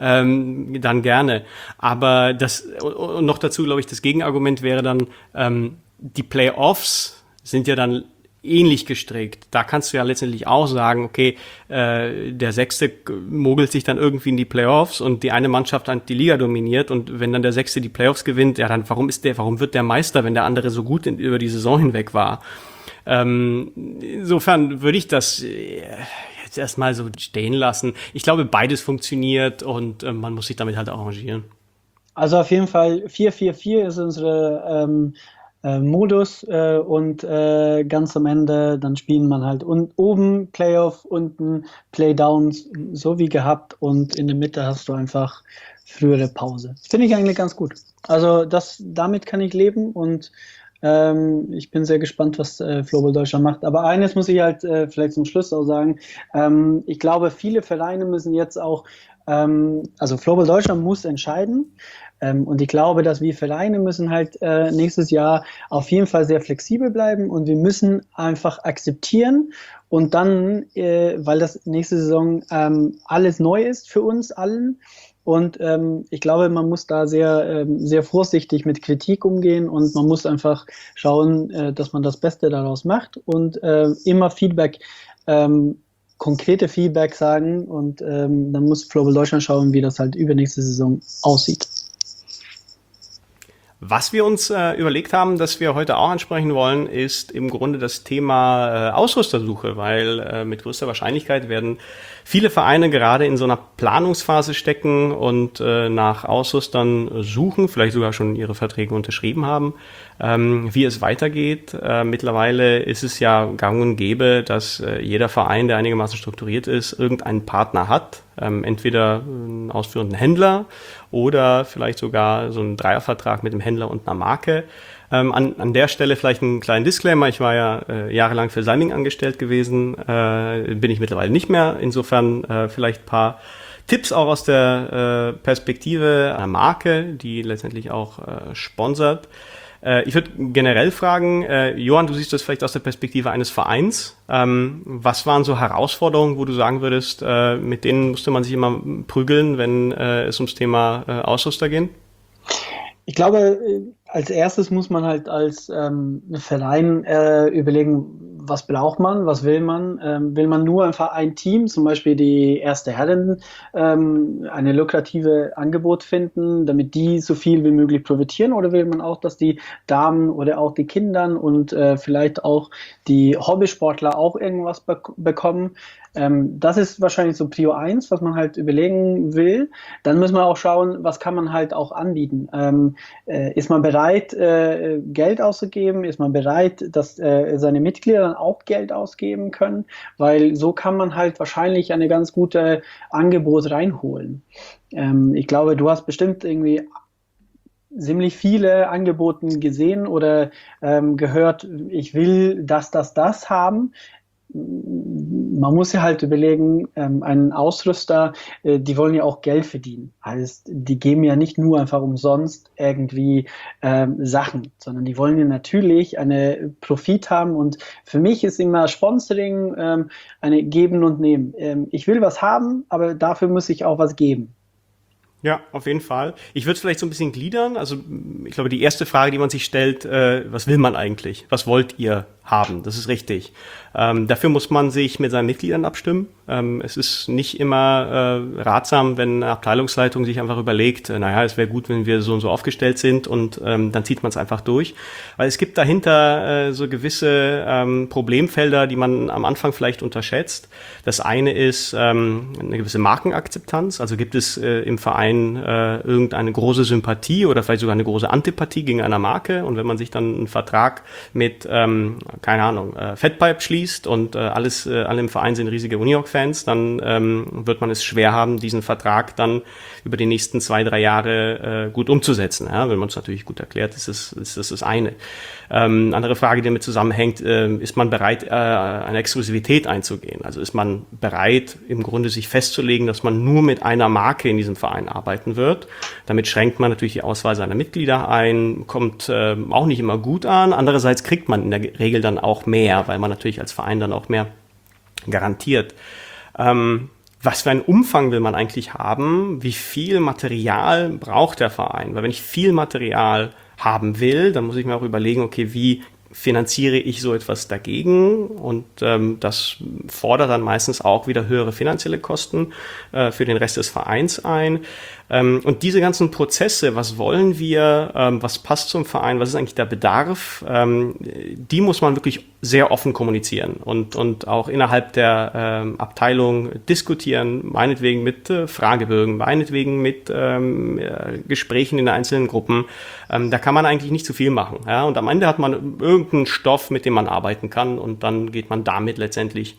ähm, dann gerne. Aber das und noch dazu, glaube ich, das Gegenargument wäre dann, ähm, die Playoffs sind ja dann ähnlich gestrickt. Da kannst du ja letztendlich auch sagen, okay, äh, der Sechste mogelt sich dann irgendwie in die Playoffs und die eine Mannschaft hat die Liga dominiert und wenn dann der Sechste die Playoffs gewinnt, ja dann warum ist der, warum wird der Meister, wenn der andere so gut in, über die Saison hinweg war? Ähm, insofern würde ich das äh, jetzt erstmal so stehen lassen. Ich glaube, beides funktioniert und äh, man muss sich damit halt arrangieren. Also auf jeden Fall vier vier vier ist unsere ähm, äh, Modus äh, und äh, ganz am Ende dann spielen man halt un- oben Playoff, unten Playdowns, so wie gehabt und in der Mitte hast du einfach frühere Pause. Finde ich eigentlich ganz gut. Also das, damit kann ich leben und ähm, ich bin sehr gespannt, was äh, Floorball Deutschland macht. Aber eines muss ich halt äh, vielleicht zum Schluss auch sagen. Ähm, ich glaube, viele Vereine müssen jetzt auch, ähm, also Floorball Deutschland muss entscheiden. Ähm, und ich glaube, dass wir Vereine müssen halt äh, nächstes Jahr auf jeden Fall sehr flexibel bleiben und wir müssen einfach akzeptieren und dann, äh, weil das nächste Saison ähm, alles neu ist für uns allen und ähm, ich glaube, man muss da sehr, ähm, sehr vorsichtig mit Kritik umgehen und man muss einfach schauen, äh, dass man das Beste daraus macht und äh, immer Feedback ähm, konkrete Feedback sagen und ähm, dann muss Floorball Deutschland schauen, wie das halt übernächste Saison aussieht. Was wir uns äh, überlegt haben, dass wir heute auch ansprechen wollen, ist im Grunde das Thema äh, Ausrüstersuche, weil äh, mit größter Wahrscheinlichkeit werden viele Vereine gerade in so einer Planungsphase stecken und äh, nach Ausrüstern suchen, vielleicht sogar schon ihre Verträge unterschrieben haben, ähm, wie es weitergeht. Äh, mittlerweile ist es ja gang und gäbe, dass äh, jeder Verein, der einigermaßen strukturiert ist, irgendeinen Partner hat, ähm, entweder einen ausführenden Händler oder vielleicht sogar so einen Dreiervertrag mit dem Händler und einer Marke. Ähm, an, an der Stelle vielleicht einen kleinen Disclaimer. Ich war ja äh, jahrelang für Salming angestellt gewesen, äh, bin ich mittlerweile nicht mehr. Insofern äh, vielleicht ein paar Tipps auch aus der äh, Perspektive einer Marke, die letztendlich auch äh, sponsert. Äh, ich würde generell fragen, äh, Johann, du siehst das vielleicht aus der Perspektive eines Vereins. Ähm, was waren so Herausforderungen, wo du sagen würdest, äh, mit denen musste man sich immer prügeln, wenn äh, es ums Thema äh, Ausrüster geht? Ich glaube, als erstes muss man halt als ähm, Verein äh, überlegen, was braucht man, was will man? Ähm, will man nur einfach ein Team, zum Beispiel die erste Herren, ähm, eine lukrative Angebot finden, damit die so viel wie möglich profitieren? Oder will man auch, dass die Damen oder auch die Kindern und äh, vielleicht auch die Hobbysportler auch irgendwas be- bekommen? Ähm, das ist wahrscheinlich so Prio eins, was man halt überlegen will. Dann muss man auch schauen, was kann man halt auch anbieten. Ähm, äh, ist man bereit, bereit, äh, Geld auszugeben? Ist man bereit, dass äh, seine Mitglieder dann auch Geld ausgeben können? Weil so kann man halt wahrscheinlich eine ganz gute Angebot reinholen. Ähm, ich glaube, du hast bestimmt irgendwie ziemlich viele Angebote gesehen oder ähm, gehört, ich will das, das, das haben. Man muss ja halt überlegen, ähm, ein Ausrüster, äh, die wollen ja auch Geld verdienen. Heißt, die geben ja nicht nur einfach umsonst irgendwie ähm, Sachen, sondern die wollen ja natürlich eine Profit haben. Und für mich ist immer Sponsoring ähm, eine Geben und Nehmen. Ähm, ich will was haben, aber dafür muss ich auch was geben. Ja, auf jeden Fall. Ich würde es vielleicht so ein bisschen gliedern. Also ich glaube, die erste Frage, die man sich stellt, äh, was will man eigentlich? Was wollt ihr haben? Das ist richtig. Ähm, dafür muss man sich mit seinen Mitgliedern abstimmen. Ähm, es ist nicht immer äh, ratsam, wenn eine Abteilungsleitung sich einfach überlegt, äh, naja, es wäre gut, wenn wir so und so aufgestellt sind und ähm, dann zieht man es einfach durch. Weil es gibt dahinter äh, so gewisse ähm, Problemfelder, die man am Anfang vielleicht unterschätzt. Das eine ist ähm, eine gewisse Markenakzeptanz. Also gibt es äh, im Verein äh, irgendeine große Sympathie oder vielleicht sogar eine große Antipathie gegen eine Marke. Und wenn man sich dann einen Vertrag mit, ähm, keine Ahnung, äh, Fatpipe schließt und äh, alles, äh, alle im Verein sind riesige Unihoc-Fans, dann ähm, wird man es schwer haben, diesen Vertrag dann über die nächsten zwei, drei Jahre äh, gut umzusetzen. Ja? Wenn man es natürlich gut erklärt, ist das, ist das das eine. Ähm, andere Frage, die damit zusammenhängt, äh, ist man bereit, äh, eine Exklusivität einzugehen? Also ist man bereit, im Grunde sich festzulegen, dass man nur mit einer Marke in diesem Verein arbeiten wird? Damit schränkt man natürlich die Auswahl seiner Mitglieder ein, kommt äh, auch nicht immer gut an. Andererseits kriegt man in der Regel dann auch mehr, weil man natürlich als Verein dann auch mehr garantiert. Ähm, was für einen Umfang will man eigentlich haben? Wie viel Material braucht der Verein? Weil wenn ich viel Material haben will, dann muss ich mir auch überlegen, okay, wie finanziere ich so etwas dagegen? Und ähm, das fordert dann meistens auch wieder höhere finanzielle Kosten äh, für den Rest des Vereins ein. Ähm, und diese ganzen Prozesse, was wollen wir, ähm, was passt zum Verein, was ist eigentlich der Bedarf, ähm, die muss man wirklich sehr offen kommunizieren und, und auch innerhalb der ähm, Abteilung diskutieren, meinetwegen mit äh, Fragebögen, meinetwegen mit ähm, äh, Gesprächen in einzelnen Gruppen. Ähm, da kann man eigentlich nicht zu viel machen. Ja? Und am Ende hat man irgendeinen Stoff, mit dem man arbeiten kann und dann geht man damit letztendlich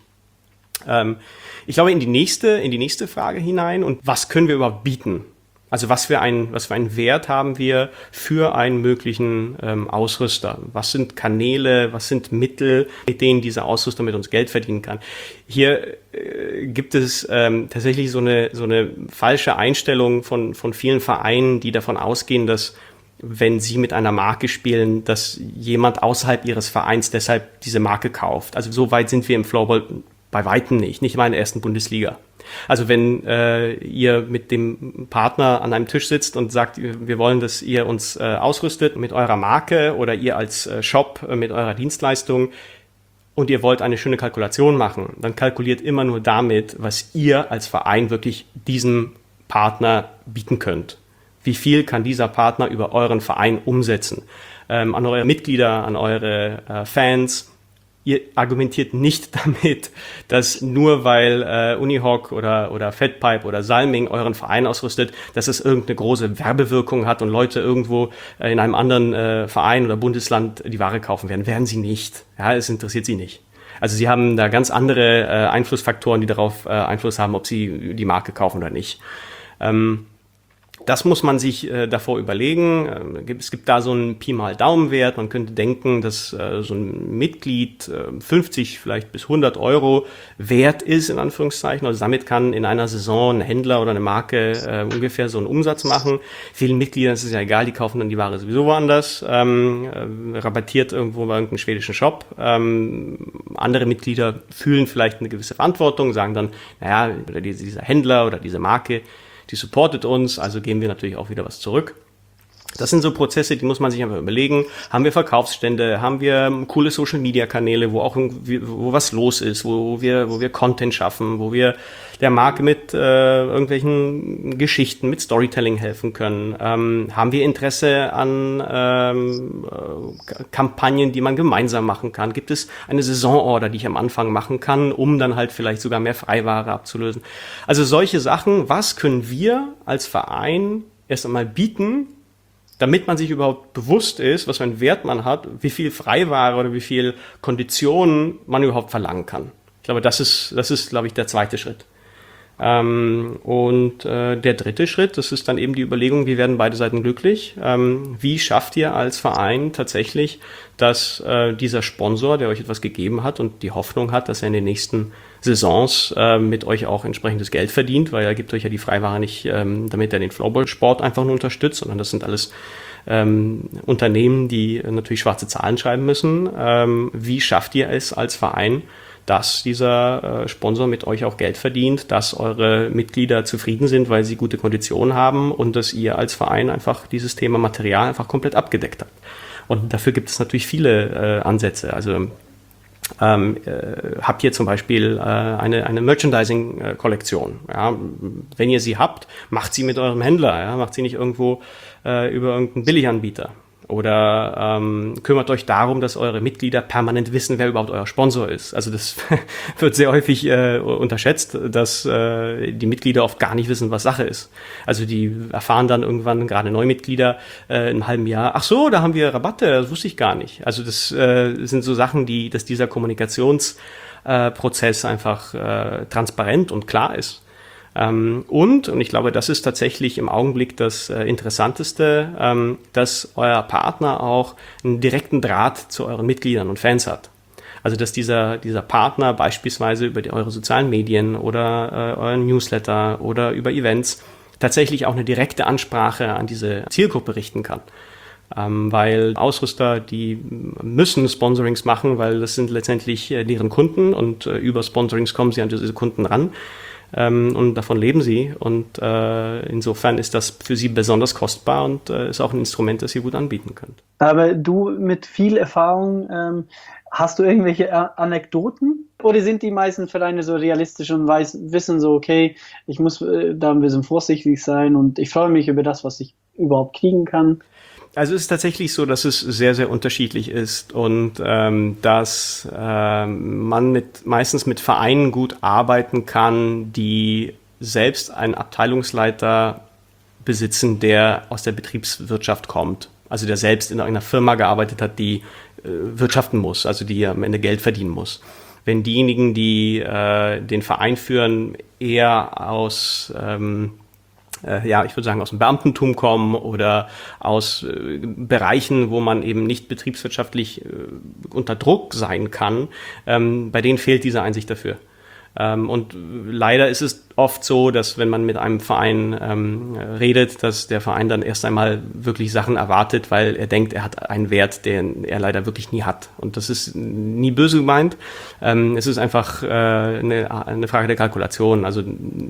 ähm, ich glaube, in die nächste, in die nächste Frage hinein. Und was können wir überhaupt bieten? Also was für ein, was für einen Wert haben wir für einen möglichen ähm, Ausrüster? Was sind Kanäle, was sind Mittel, mit denen dieser Ausrüster mit uns Geld verdienen kann? Hier äh, gibt es ähm, tatsächlich so eine, so eine falsche Einstellung von, von vielen Vereinen, die davon ausgehen, dass wenn sie mit einer Marke spielen, dass jemand außerhalb ihres Vereins deshalb diese Marke kauft. Also so weit sind wir im Floorball bei Weitem nicht, nicht mal in der ersten Bundesliga. Also wenn äh, ihr mit dem Partner an einem Tisch sitzt und sagt, wir wollen, dass ihr uns äh, ausrüstet mit eurer Marke oder ihr als äh, Shop äh, mit eurer Dienstleistung und ihr wollt eine schöne Kalkulation machen, dann kalkuliert immer nur damit, was ihr als Verein wirklich diesem Partner bieten könnt. Wie viel kann dieser Partner über euren Verein umsetzen? Ähm, an eure Mitglieder, an eure äh, Fans. Ihr argumentiert nicht damit, dass nur weil äh, Unihoc oder, oder Fatpipe oder Salming euren Verein ausrüstet, dass es irgendeine große Werbewirkung hat und Leute irgendwo äh, in einem anderen äh, Verein oder Bundesland die Ware kaufen werden. Werden sie nicht. Ja, es interessiert sie nicht. Also sie haben da ganz andere äh, Einflussfaktoren, die darauf äh, Einfluss haben, ob sie die Marke kaufen oder nicht. Ähm, Das muss man sich äh, davor überlegen. Ähm, es gibt da so einen Pi mal Daumenwert. Man könnte denken, dass äh, so ein Mitglied äh, fünfzig, vielleicht bis hundert Euro wert ist, in Anführungszeichen. Also damit kann in einer Saison ein Händler oder eine Marke äh, ungefähr so einen Umsatz machen. Vielen Mitgliedern ist es ja egal, die kaufen dann die Ware sowieso woanders, ähm, äh, rabattiert irgendwo bei irgendeinem schwedischen Shop. Ähm, andere Mitglieder fühlen vielleicht eine gewisse Verantwortung, sagen dann, naja, dieser Händler oder diese Marke, die supportet uns, also geben wir natürlich auch wieder was zurück. Das sind so Prozesse, die muss man sich einfach überlegen. Haben wir Verkaufsstände? Haben wir coole Social-Media-Kanäle, wo auch wo was los ist, wo wir wo wir Content schaffen, wo wir der Marke mit äh, irgendwelchen Geschichten, mit Storytelling helfen können? Ähm, haben wir Interesse an ähm, äh, Kampagnen, die man gemeinsam machen kann? Gibt es eine Saisonorder, die ich am Anfang machen kann, um dann halt vielleicht sogar mehr Freiware abzulösen? Also solche Sachen, was können wir als Verein erst einmal bieten, damit man sich überhaupt bewusst ist, was für einen Wert man hat, wie viel Freiware oder wie viel Konditionen man überhaupt verlangen kann. Ich glaube, das ist, das ist, glaube ich, der zweite Schritt. Ähm, und äh, der dritte Schritt, das ist dann eben die Überlegung, wie werden beide Seiten glücklich? Ähm, wie schafft ihr als Verein tatsächlich, dass äh, dieser Sponsor, der euch etwas gegeben hat und die Hoffnung hat, dass er in den nächsten Saisons äh, mit euch auch entsprechendes Geld verdient, weil er gibt euch ja die Freiware nicht, ähm, damit er den Floorball-Sport einfach nur unterstützt, sondern das sind alles ähm, Unternehmen, die äh, natürlich schwarze Zahlen schreiben müssen. Ähm, wie schafft ihr es als Verein, dass dieser äh, Sponsor mit euch auch Geld verdient, dass eure Mitglieder zufrieden sind, weil sie gute Konditionen haben und dass ihr als Verein einfach dieses Thema Material einfach komplett abgedeckt habt. Und dafür gibt es natürlich viele äh, Ansätze. Also ähm, äh, habt ihr zum Beispiel äh, eine, eine Merchandising-Kollektion. Ja? Wenn ihr sie habt, macht sie mit eurem Händler, ja? Macht sie nicht irgendwo äh, über irgendeinen Billiganbieter. Oder ähm, kümmert euch darum, dass eure Mitglieder permanent wissen, wer überhaupt euer Sponsor ist. Also das wird sehr häufig äh, unterschätzt, dass äh, die Mitglieder oft gar nicht wissen, was Sache ist. Also die erfahren dann irgendwann, gerade Neumitglieder, äh, in einem halben Jahr, ach so, da haben wir Rabatte, das wusste ich gar nicht. Also das äh, sind so Sachen, die, dass dieser Kommunikationsprozess äh, einfach äh, transparent und klar ist. Ähm, und, und ich glaube, das ist tatsächlich im Augenblick das äh, Interessanteste, ähm, dass euer Partner auch einen direkten Draht zu euren Mitgliedern und Fans hat. Also dass dieser, dieser Partner beispielsweise über die, eure sozialen Medien oder äh, euren Newsletter oder über Events tatsächlich auch eine direkte Ansprache an diese Zielgruppe richten kann. Ähm, weil Ausrüster, die müssen Sponsorings machen, weil das sind letztendlich äh, deren Kunden und äh, über Sponsorings kommen sie an diese Kunden ran. Ähm, und davon leben sie und äh, insofern ist das für sie besonders kostbar und äh, ist auch ein Instrument, das ihr gut anbieten könnt. Aber du mit viel Erfahrung, ähm, hast du irgendwelche A- Anekdoten oder sind die meisten Vereine so realistisch und weiß, wissen so, okay, ich muss äh, da ein bisschen vorsichtig sein und ich freue mich über das, was ich überhaupt kriegen kann? Also es ist tatsächlich so, dass es sehr, sehr unterschiedlich ist und ähm, dass ähm, man mit meistens mit Vereinen gut arbeiten kann, die selbst einen Abteilungsleiter besitzen, der aus der Betriebswirtschaft kommt. Also der selbst in einer Firma gearbeitet hat, die äh, wirtschaften muss, also die am Ende Geld verdienen muss. Wenn diejenigen, die äh, den Verein führen, eher aus ähm, ja, ich würde sagen, aus dem Beamtentum kommen oder aus äh, Bereichen, wo man eben nicht betriebswirtschaftlich äh, unter Druck sein kann, ähm, bei denen fehlt diese Einsicht dafür. Ähm, und leider ist es oft so, dass wenn man mit einem Verein ähm, redet, dass der Verein dann erst einmal wirklich Sachen erwartet, weil er denkt, er hat einen Wert, den er leider wirklich nie hat. Und das ist nie böse gemeint. Ähm, es ist einfach äh, eine, eine Frage der Kalkulation. Also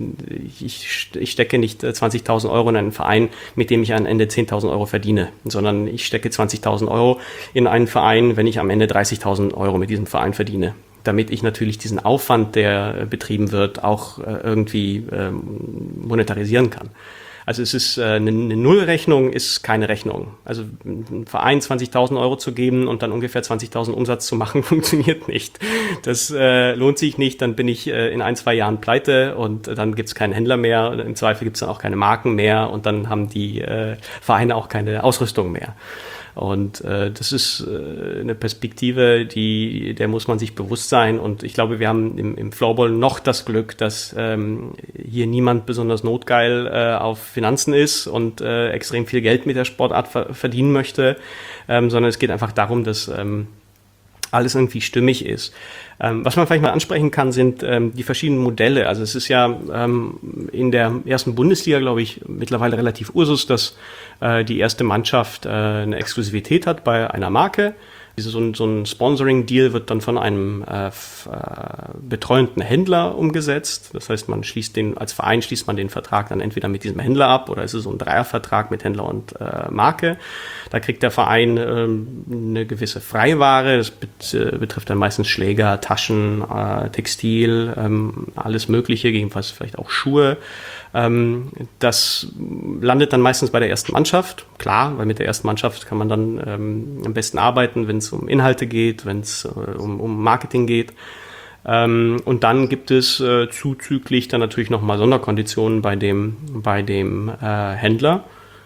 ich, ich stecke nicht zwanzigtausend Euro in einen Verein, mit dem ich am Ende zehntausend Euro verdiene, sondern ich stecke zwanzigtausend Euro in einen Verein, wenn ich am Ende dreißigtausend Euro mit diesem Verein verdiene, damit ich natürlich diesen Aufwand, der betrieben wird, auch äh, irgendwie ähm, monetarisieren kann. Also es ist äh, eine, eine Nullrechnung ist keine Rechnung. Also einem Verein zwanzigtausend Euro zu geben und dann ungefähr zwanzigtausend Umsatz zu machen, funktioniert nicht. Das äh, lohnt sich nicht, dann bin ich äh, in ein, zwei Jahren pleite und äh, dann gibt es keinen Händler mehr. Im Zweifel gibt es dann auch keine Marken mehr und dann haben die äh, Vereine auch keine Ausrüstung mehr. Und äh, das ist äh, eine Perspektive, die, der muss man sich bewusst sein. Und ich glaube, wir haben im, im Floorball noch das Glück, dass ähm, hier niemand besonders notgeil äh, auf Finanzen ist und äh, extrem viel Geld mit der Sportart ver- verdienen möchte, ähm, sondern es geht einfach darum, dass ähm, alles irgendwie stimmig ist. Ähm, was man vielleicht mal ansprechen kann, sind ähm, die verschiedenen Modelle. Also es ist ja ähm, in der ersten Bundesliga, glaube ich, mittlerweile relativ Usus, dass äh, die erste Mannschaft äh, eine Exklusivität hat bei einer Marke. So ein, so ein Sponsoring-Deal wird dann von einem äh, f, äh, betreuenden Händler umgesetzt. Das heißt, man schließt den, als Verein schließt man den Vertrag dann entweder mit diesem Händler ab oder es ist so ein Dreiervertrag mit Händler und äh, Marke. Da kriegt der Verein ähm, eine gewisse Freiware. Das bet, äh, betrifft dann meistens Schläger, Taschen, äh, Textil, ähm, alles Mögliche, gegebenenfalls vielleicht auch Schuhe. Ähm, das landet dann meistens bei der ersten Mannschaft. Klar, weil mit der ersten Mannschaft kann man dann ähm, am besten arbeiten, wenn es um Inhalte geht, wenn es äh, um, um Marketing geht. Ähm, und dann gibt es äh, zuzüglich dann natürlich nochmal Sonderkonditionen bei dem, bei dem äh, Händler.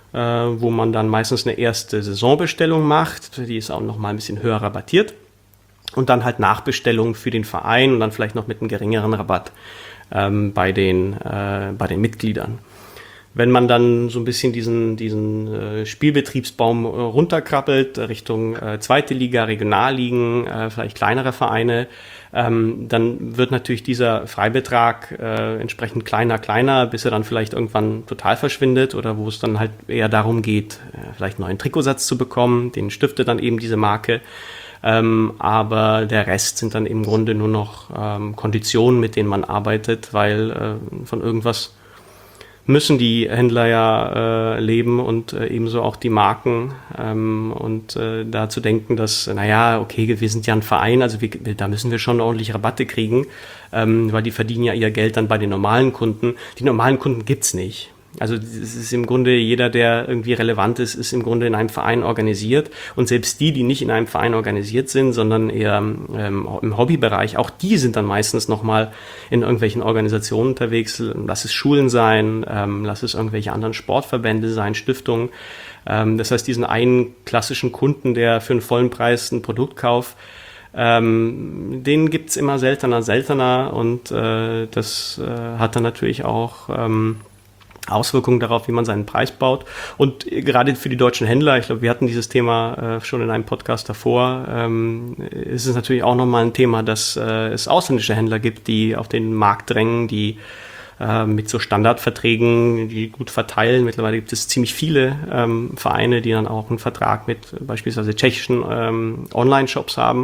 äh, wo man dann meistens eine erste Saisonbestellung macht. Die ist auch noch mal ein bisschen höher rabattiert. Und dann halt Nachbestellungen für den Verein und dann vielleicht noch mit einem geringeren Rabatt ähm, bei den, äh, bei den Mitgliedern. Wenn man dann so ein bisschen diesen, diesen äh, Spielbetriebsbaum äh, runterkrabbelt, Richtung äh, zweite Liga, Regionalligen, äh, vielleicht kleinere Vereine, ähm, dann wird natürlich dieser Freibetrag äh, entsprechend kleiner, kleiner, bis er dann vielleicht irgendwann total verschwindet oder wo es dann halt eher darum geht, äh, vielleicht einen neuen Trikotsatz zu bekommen, den stiftet dann eben diese Marke. Ähm, aber der Rest sind dann im Grunde nur noch ähm, Konditionen, mit denen man arbeitet, weil äh, von irgendwas müssen die Händler ja äh, leben und äh, ebenso auch die Marken ähm, und äh, da zu denken, dass, naja, okay, wir sind ja ein Verein, also wir, da müssen wir schon ordentlich Rabatte kriegen, ähm, weil die verdienen ja ihr Geld dann bei den normalen Kunden. Die normalen Kunden gibt's nicht. Also es ist im Grunde, jeder, der irgendwie relevant ist, ist im Grunde in einem Verein organisiert. Und selbst die, die nicht in einem Verein organisiert sind, sondern eher ähm, im Hobbybereich, auch die sind dann meistens nochmal in irgendwelchen Organisationen unterwegs. Lass es Schulen sein, ähm, lass es irgendwelche anderen Sportverbände sein, Stiftungen. Ähm, das heißt, diesen einen klassischen Kunden, der für einen vollen Preis ein Produkt kauft, ähm, den gibt's immer seltener, seltener. Und äh, das äh, hat dann natürlich auch Ähm, Auswirkungen darauf, wie man seinen Preis baut. Und gerade für die deutschen Händler, ich glaube, wir hatten dieses Thema äh, schon in einem Podcast davor, ähm, ist es natürlich auch nochmal ein Thema, dass äh, es ausländische Händler gibt, die auf den Markt drängen, die äh, mit so Standardverträgen, die gut verteilen. Mittlerweile gibt es ziemlich viele ähm, Vereine, die dann auch einen Vertrag mit beispielsweise tschechischen ähm, Online-Shops haben.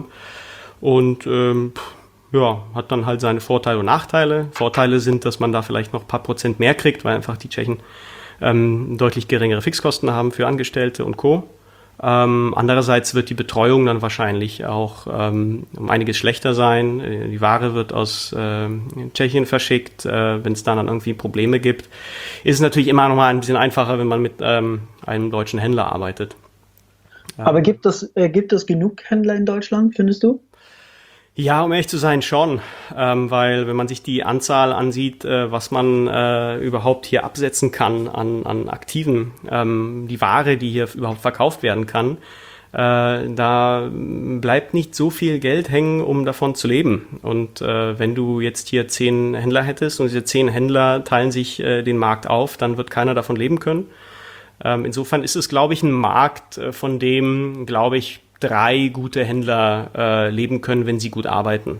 Und ähm, ja, hat dann halt seine Vorteile und Nachteile. Vorteile sind, dass man da vielleicht noch ein paar Prozent mehr kriegt, weil einfach die Tschechen ähm, deutlich geringere Fixkosten haben für Angestellte und Co. Ähm, andererseits wird die Betreuung dann wahrscheinlich auch ähm, um einiges schlechter sein. Die Ware wird aus äh, Tschechien verschickt. Äh, wenn es da dann irgendwie Probleme gibt, ist es natürlich immer noch mal ein bisschen einfacher, wenn man mit ähm, einem deutschen Händler arbeitet. Aber gibt es, äh, gibt es genug Händler in Deutschland, findest du? Ja, um ehrlich zu sein, schon, ähm, weil wenn man sich die Anzahl ansieht, äh, was man äh, überhaupt hier absetzen kann an, an Aktiven, ähm, die Ware, die hier überhaupt verkauft werden kann, äh, da bleibt nicht so viel Geld hängen, um davon zu leben. Und äh, wenn du jetzt hier zehn Händler hättest und diese zehn Händler teilen sich äh, den Markt auf, dann wird keiner davon leben können. Ähm, insofern ist es, glaube ich, ein Markt, äh, von dem, glaube ich, drei gute Händler äh, leben können, wenn sie gut arbeiten.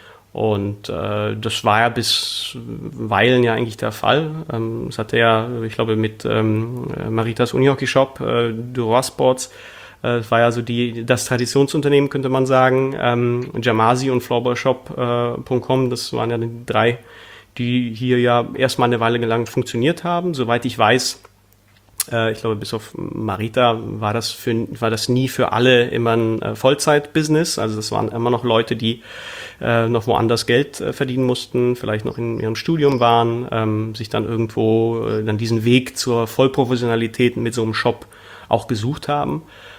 Und äh, das war ja bisweilen ja eigentlich der Fall. Ähm, das hatte ja, ich glaube, mit ähm, Maritas Unihockey-Shop, äh, Duroy Sports, äh, das war ja so die, das Traditionsunternehmen, könnte man sagen. Ähm, Jamasi und floorballshop Punkt com, das waren ja die drei, die hier ja erstmal eine Weile lang funktioniert haben. Soweit ich weiß, ich glaube, bis auf Marita war das für, war das nie für alle immer ein äh, Vollzeit-Business. Also das waren immer noch Leute, die äh, noch woanders Geld äh, verdienen mussten, vielleicht noch in ihrem Studium waren, ähm, sich dann irgendwo äh, dann diesen Weg zur Vollprofessionalität mit so einem Shop auch gesucht haben.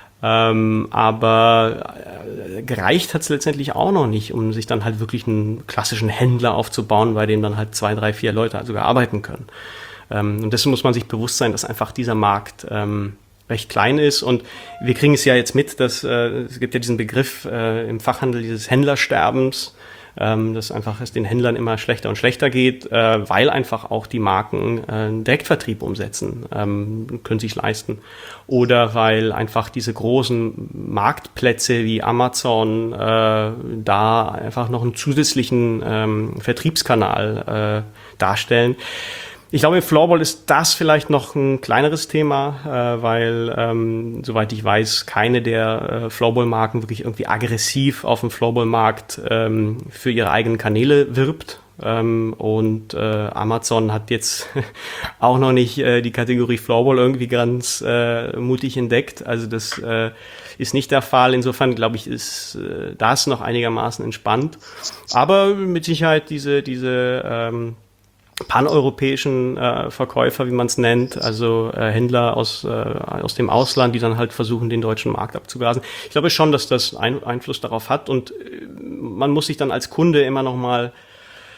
Ähm, aber äh, gereicht hat es letztendlich auch noch nicht, um sich dann halt wirklich einen klassischen Händler aufzubauen, bei dem dann halt zwei, drei, vier Leute sogar arbeiten können. Ähm, und dessen muss man sich bewusst sein, dass einfach dieser Markt ähm, recht klein ist. Und wir kriegen es ja jetzt mit, dass äh, es gibt ja diesen Begriff äh, im Fachhandel dieses Händlersterbens, ähm, dass einfach es den Händlern immer schlechter und schlechter geht, äh, weil einfach auch die Marken äh, einen Direktvertrieb umsetzen, ähm, können sich leisten. Oder weil einfach diese großen Marktplätze wie Amazon äh, da einfach noch einen zusätzlichen ähm, Vertriebskanal äh, darstellen. Ich glaube, im Floorball ist das vielleicht noch ein kleineres Thema, äh, weil, ähm, soweit ich weiß, keine der äh, Floorball-Marken wirklich irgendwie aggressiv auf dem Floorball-Markt ähm, für ihre eigenen Kanäle wirbt. Ähm, und äh, Amazon hat jetzt auch noch nicht äh, die Kategorie Floorball irgendwie ganz äh, mutig entdeckt. Also das äh, ist nicht der Fall. Insofern, glaube ich, ist äh, das noch einigermaßen entspannt. Aber mit Sicherheit diese, diese ähm, paneuropäischen äh, Verkäufer, wie man es nennt, also äh, Händler aus äh, aus dem Ausland, die dann halt versuchen, den deutschen Markt abzugrasen. Ich glaube schon, dass das ein, Einfluss darauf hat und äh, man muss sich dann als Kunde immer noch mal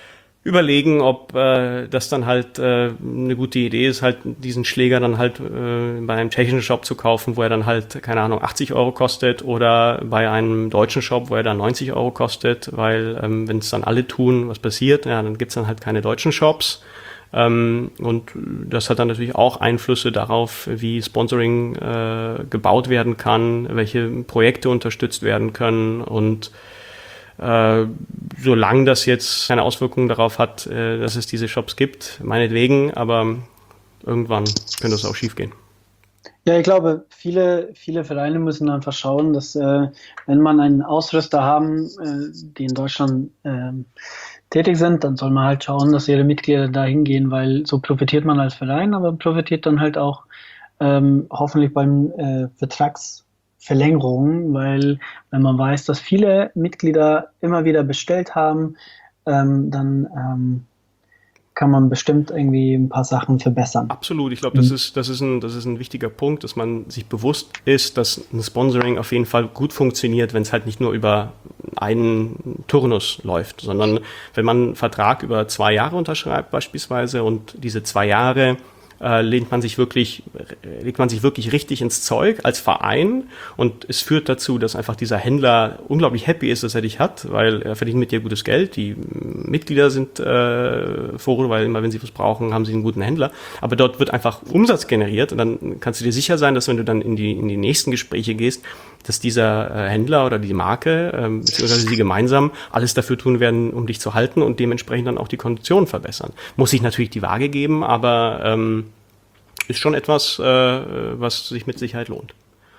überlegen, ob äh, das dann halt äh, eine gute Idee ist, halt diesen Schläger dann halt äh, bei einem tschechischen Shop zu kaufen, wo er dann halt, keine Ahnung, achtzig Euro kostet, oder bei einem deutschen Shop, wo er dann neunzig Euro kostet, weil ähm, wenn es dann alle tun, was passiert, ja, dann gibt's dann halt keine deutschen Shops. Ähm, und das hat dann natürlich auch Einflüsse darauf, wie Sponsoring äh, gebaut werden kann, welche Projekte unterstützt werden können, und Äh, solange das jetzt keine Auswirkungen darauf hat, äh, dass es diese Shops gibt, meinetwegen, aber irgendwann könnte es auch schief gehen. Ja, ich glaube, viele, viele Vereine müssen einfach schauen, dass äh, wenn man einen Ausrüster haben, äh, die in Deutschland äh, tätig sind, dann soll man halt schauen, dass ihre Mitglieder da hingehen, weil so profitiert man als Verein, aber profitiert dann halt auch ähm, hoffentlich beim äh, Vertrags Verlängerung, weil wenn man weiß, dass viele Mitglieder immer wieder bestellt haben, ähm, dann ähm, kann man bestimmt irgendwie ein paar Sachen verbessern. Absolut, ich glaube, das ist, das ist ein, das ist ein wichtiger Punkt, dass man sich bewusst ist, dass ein Sponsoring auf jeden Fall gut funktioniert, wenn es halt nicht nur über einen Turnus läuft, sondern wenn man einen Vertrag über zwei Jahre unterschreibt beispielsweise, und diese zwei Jahre Äh, lehnt man sich wirklich, legt man sich wirklich richtig ins Zeug als Verein, und es führt dazu, dass einfach dieser Händler unglaublich happy ist, dass er dich hat, weil er verdient mit dir gutes Geld, die Mitglieder sind äh, froh, weil immer wenn sie was brauchen, haben sie einen guten Händler, aber dort wird einfach Umsatz generiert, und dann kannst du dir sicher sein, dass wenn du dann in die, in die nächsten Gespräche gehst, dass dieser äh, Händler oder die Marke, äh, beziehungsweise sie gemeinsam alles dafür tun werden, um dich zu halten und dementsprechend dann auch die Konditionen verbessern. Muss sich natürlich die Waage geben, aber ähm, ist schon etwas, äh, was sich mit Sicherheit lohnt.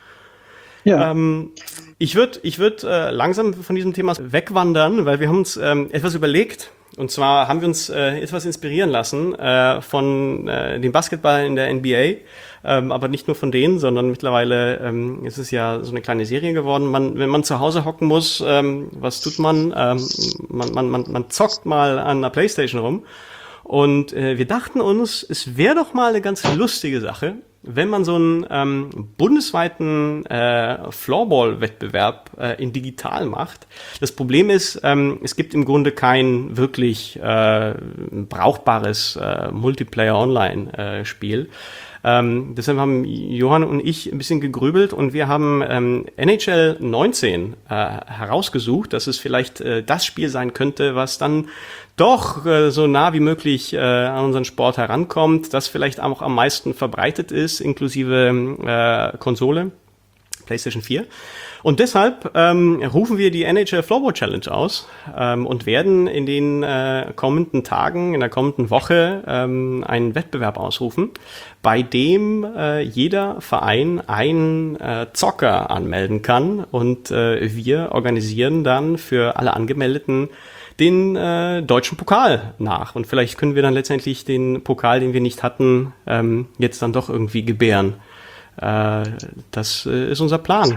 Ja. Ähm, ich würde ich würd, äh, langsam von diesem Thema wegwandern, weil wir haben uns ähm, etwas überlegt. Und zwar haben wir uns äh, etwas inspirieren lassen äh, von äh, dem Basketball in der N B A. Ähm, aber nicht nur von denen, sondern mittlerweile ähm, ist es ja so eine kleine Serie geworden. Man, wenn man zu Hause hocken muss, ähm, was tut man? Ähm, man, man, man? Man zockt mal an einer Playstation rum. Und äh, wir dachten uns, es wäre doch mal eine ganz lustige Sache, wenn man so einen ähm, bundesweiten äh, Floorball-Wettbewerb äh, in digital macht. Das Problem ist, ähm, es gibt im Grunde kein wirklich äh, brauchbares äh, Multiplayer-Online-Spiel. Äh, Ähm, deshalb haben Johann und ich ein bisschen gegrübelt, und wir haben ähm, N H L neunzehn äh, herausgesucht, dass es vielleicht äh, das Spiel sein könnte, was dann doch äh, so nah wie möglich äh, an unseren Sport herankommt, das vielleicht auch am meisten verbreitet ist, inklusive äh, Konsole, PlayStation vier. Und deshalb ähm, rufen wir die N H L Floorball Challenge aus ähm, und werden in den äh, kommenden Tagen, in der kommenden Woche ähm, einen Wettbewerb ausrufen, bei dem äh, jeder Verein einen äh, Zocker anmelden kann, und äh, wir organisieren dann für alle Angemeldeten den äh, deutschen Pokal nach. Und vielleicht können wir dann letztendlich den Pokal, den wir nicht hatten, ähm, jetzt dann doch irgendwie gebären. Äh, das äh, ist unser Plan.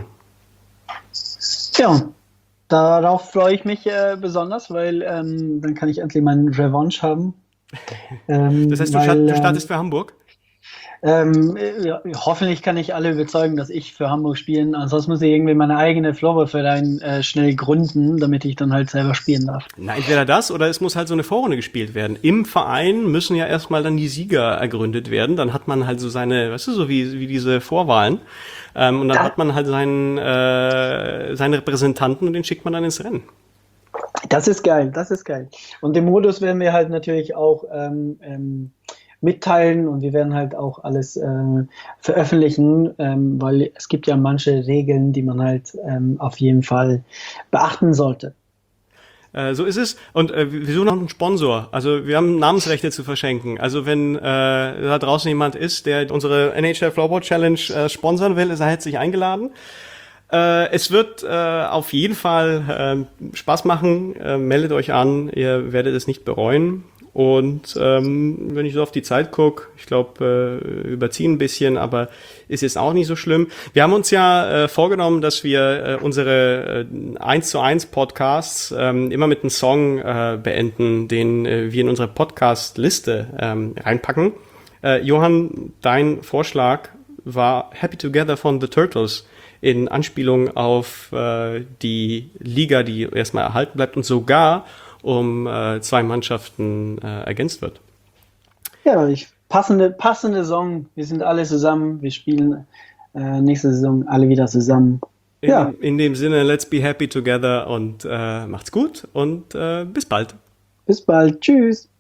Ja, darauf freue ich mich äh, besonders, weil ähm, dann kann ich endlich meinen Revanche haben. Ähm, das heißt, du, weil, start, du startest für Hamburg? Ähm, ja, hoffentlich kann ich alle überzeugen, dass ich für Hamburg spielen. Ansonsten muss ich irgendwie meine eigene Floorball-Verein äh, schnell gründen, damit ich dann halt selber spielen darf. Na, entweder das oder es muss halt so eine Vorrunde gespielt werden. Im Verein müssen ja erstmal dann die Sieger ergründet werden. Dann hat man halt so seine, weißt du, so wie, wie diese Vorwahlen. Ähm, und dann da, hat man halt seinen, äh, seine Repräsentanten, und den schickt man dann ins Rennen. Das ist geil, das ist geil. Und den Modus werden wir halt natürlich auch ähm, ähm, mitteilen, und wir werden halt auch alles äh, veröffentlichen, ähm, weil es gibt ja manche Regeln, die man halt ähm, auf jeden Fall beachten sollte. Äh, so ist es. Und äh, wir suchen noch einen Sponsor. Also wir haben Namensrechte zu verschenken. Also wenn äh, da draußen jemand ist, der unsere N H L Floorball Challenge äh, sponsern will, ist er herzlich eingeladen. Äh, es wird äh, auf jeden Fall äh, Spaß machen. Äh, meldet euch an, ihr werdet es nicht bereuen. Und ähm, wenn ich so auf die Zeit gucke, ich glaube, äh, überziehen ein bisschen, aber ist jetzt auch nicht so schlimm. Wir haben uns ja äh, vorgenommen, dass wir äh, unsere äh, eins zu eins Podcasts ähm, immer mit einem Song äh, beenden, den äh, wir in unsere Podcast-Liste ähm, reinpacken. Äh, Johann, dein Vorschlag war Happy Together von The Turtles, in Anspielung auf äh, die Liga, die erstmal erhalten bleibt, und sogar um äh, zwei Mannschaften äh, ergänzt wird. Ja, ich, passende, passende Saison. Wir sind alle zusammen. Wir spielen äh, nächste Saison alle wieder zusammen. In, ja. dem, in dem Sinne, let's be happy together und äh, macht's gut und äh, bis bald. Bis bald. Tschüss.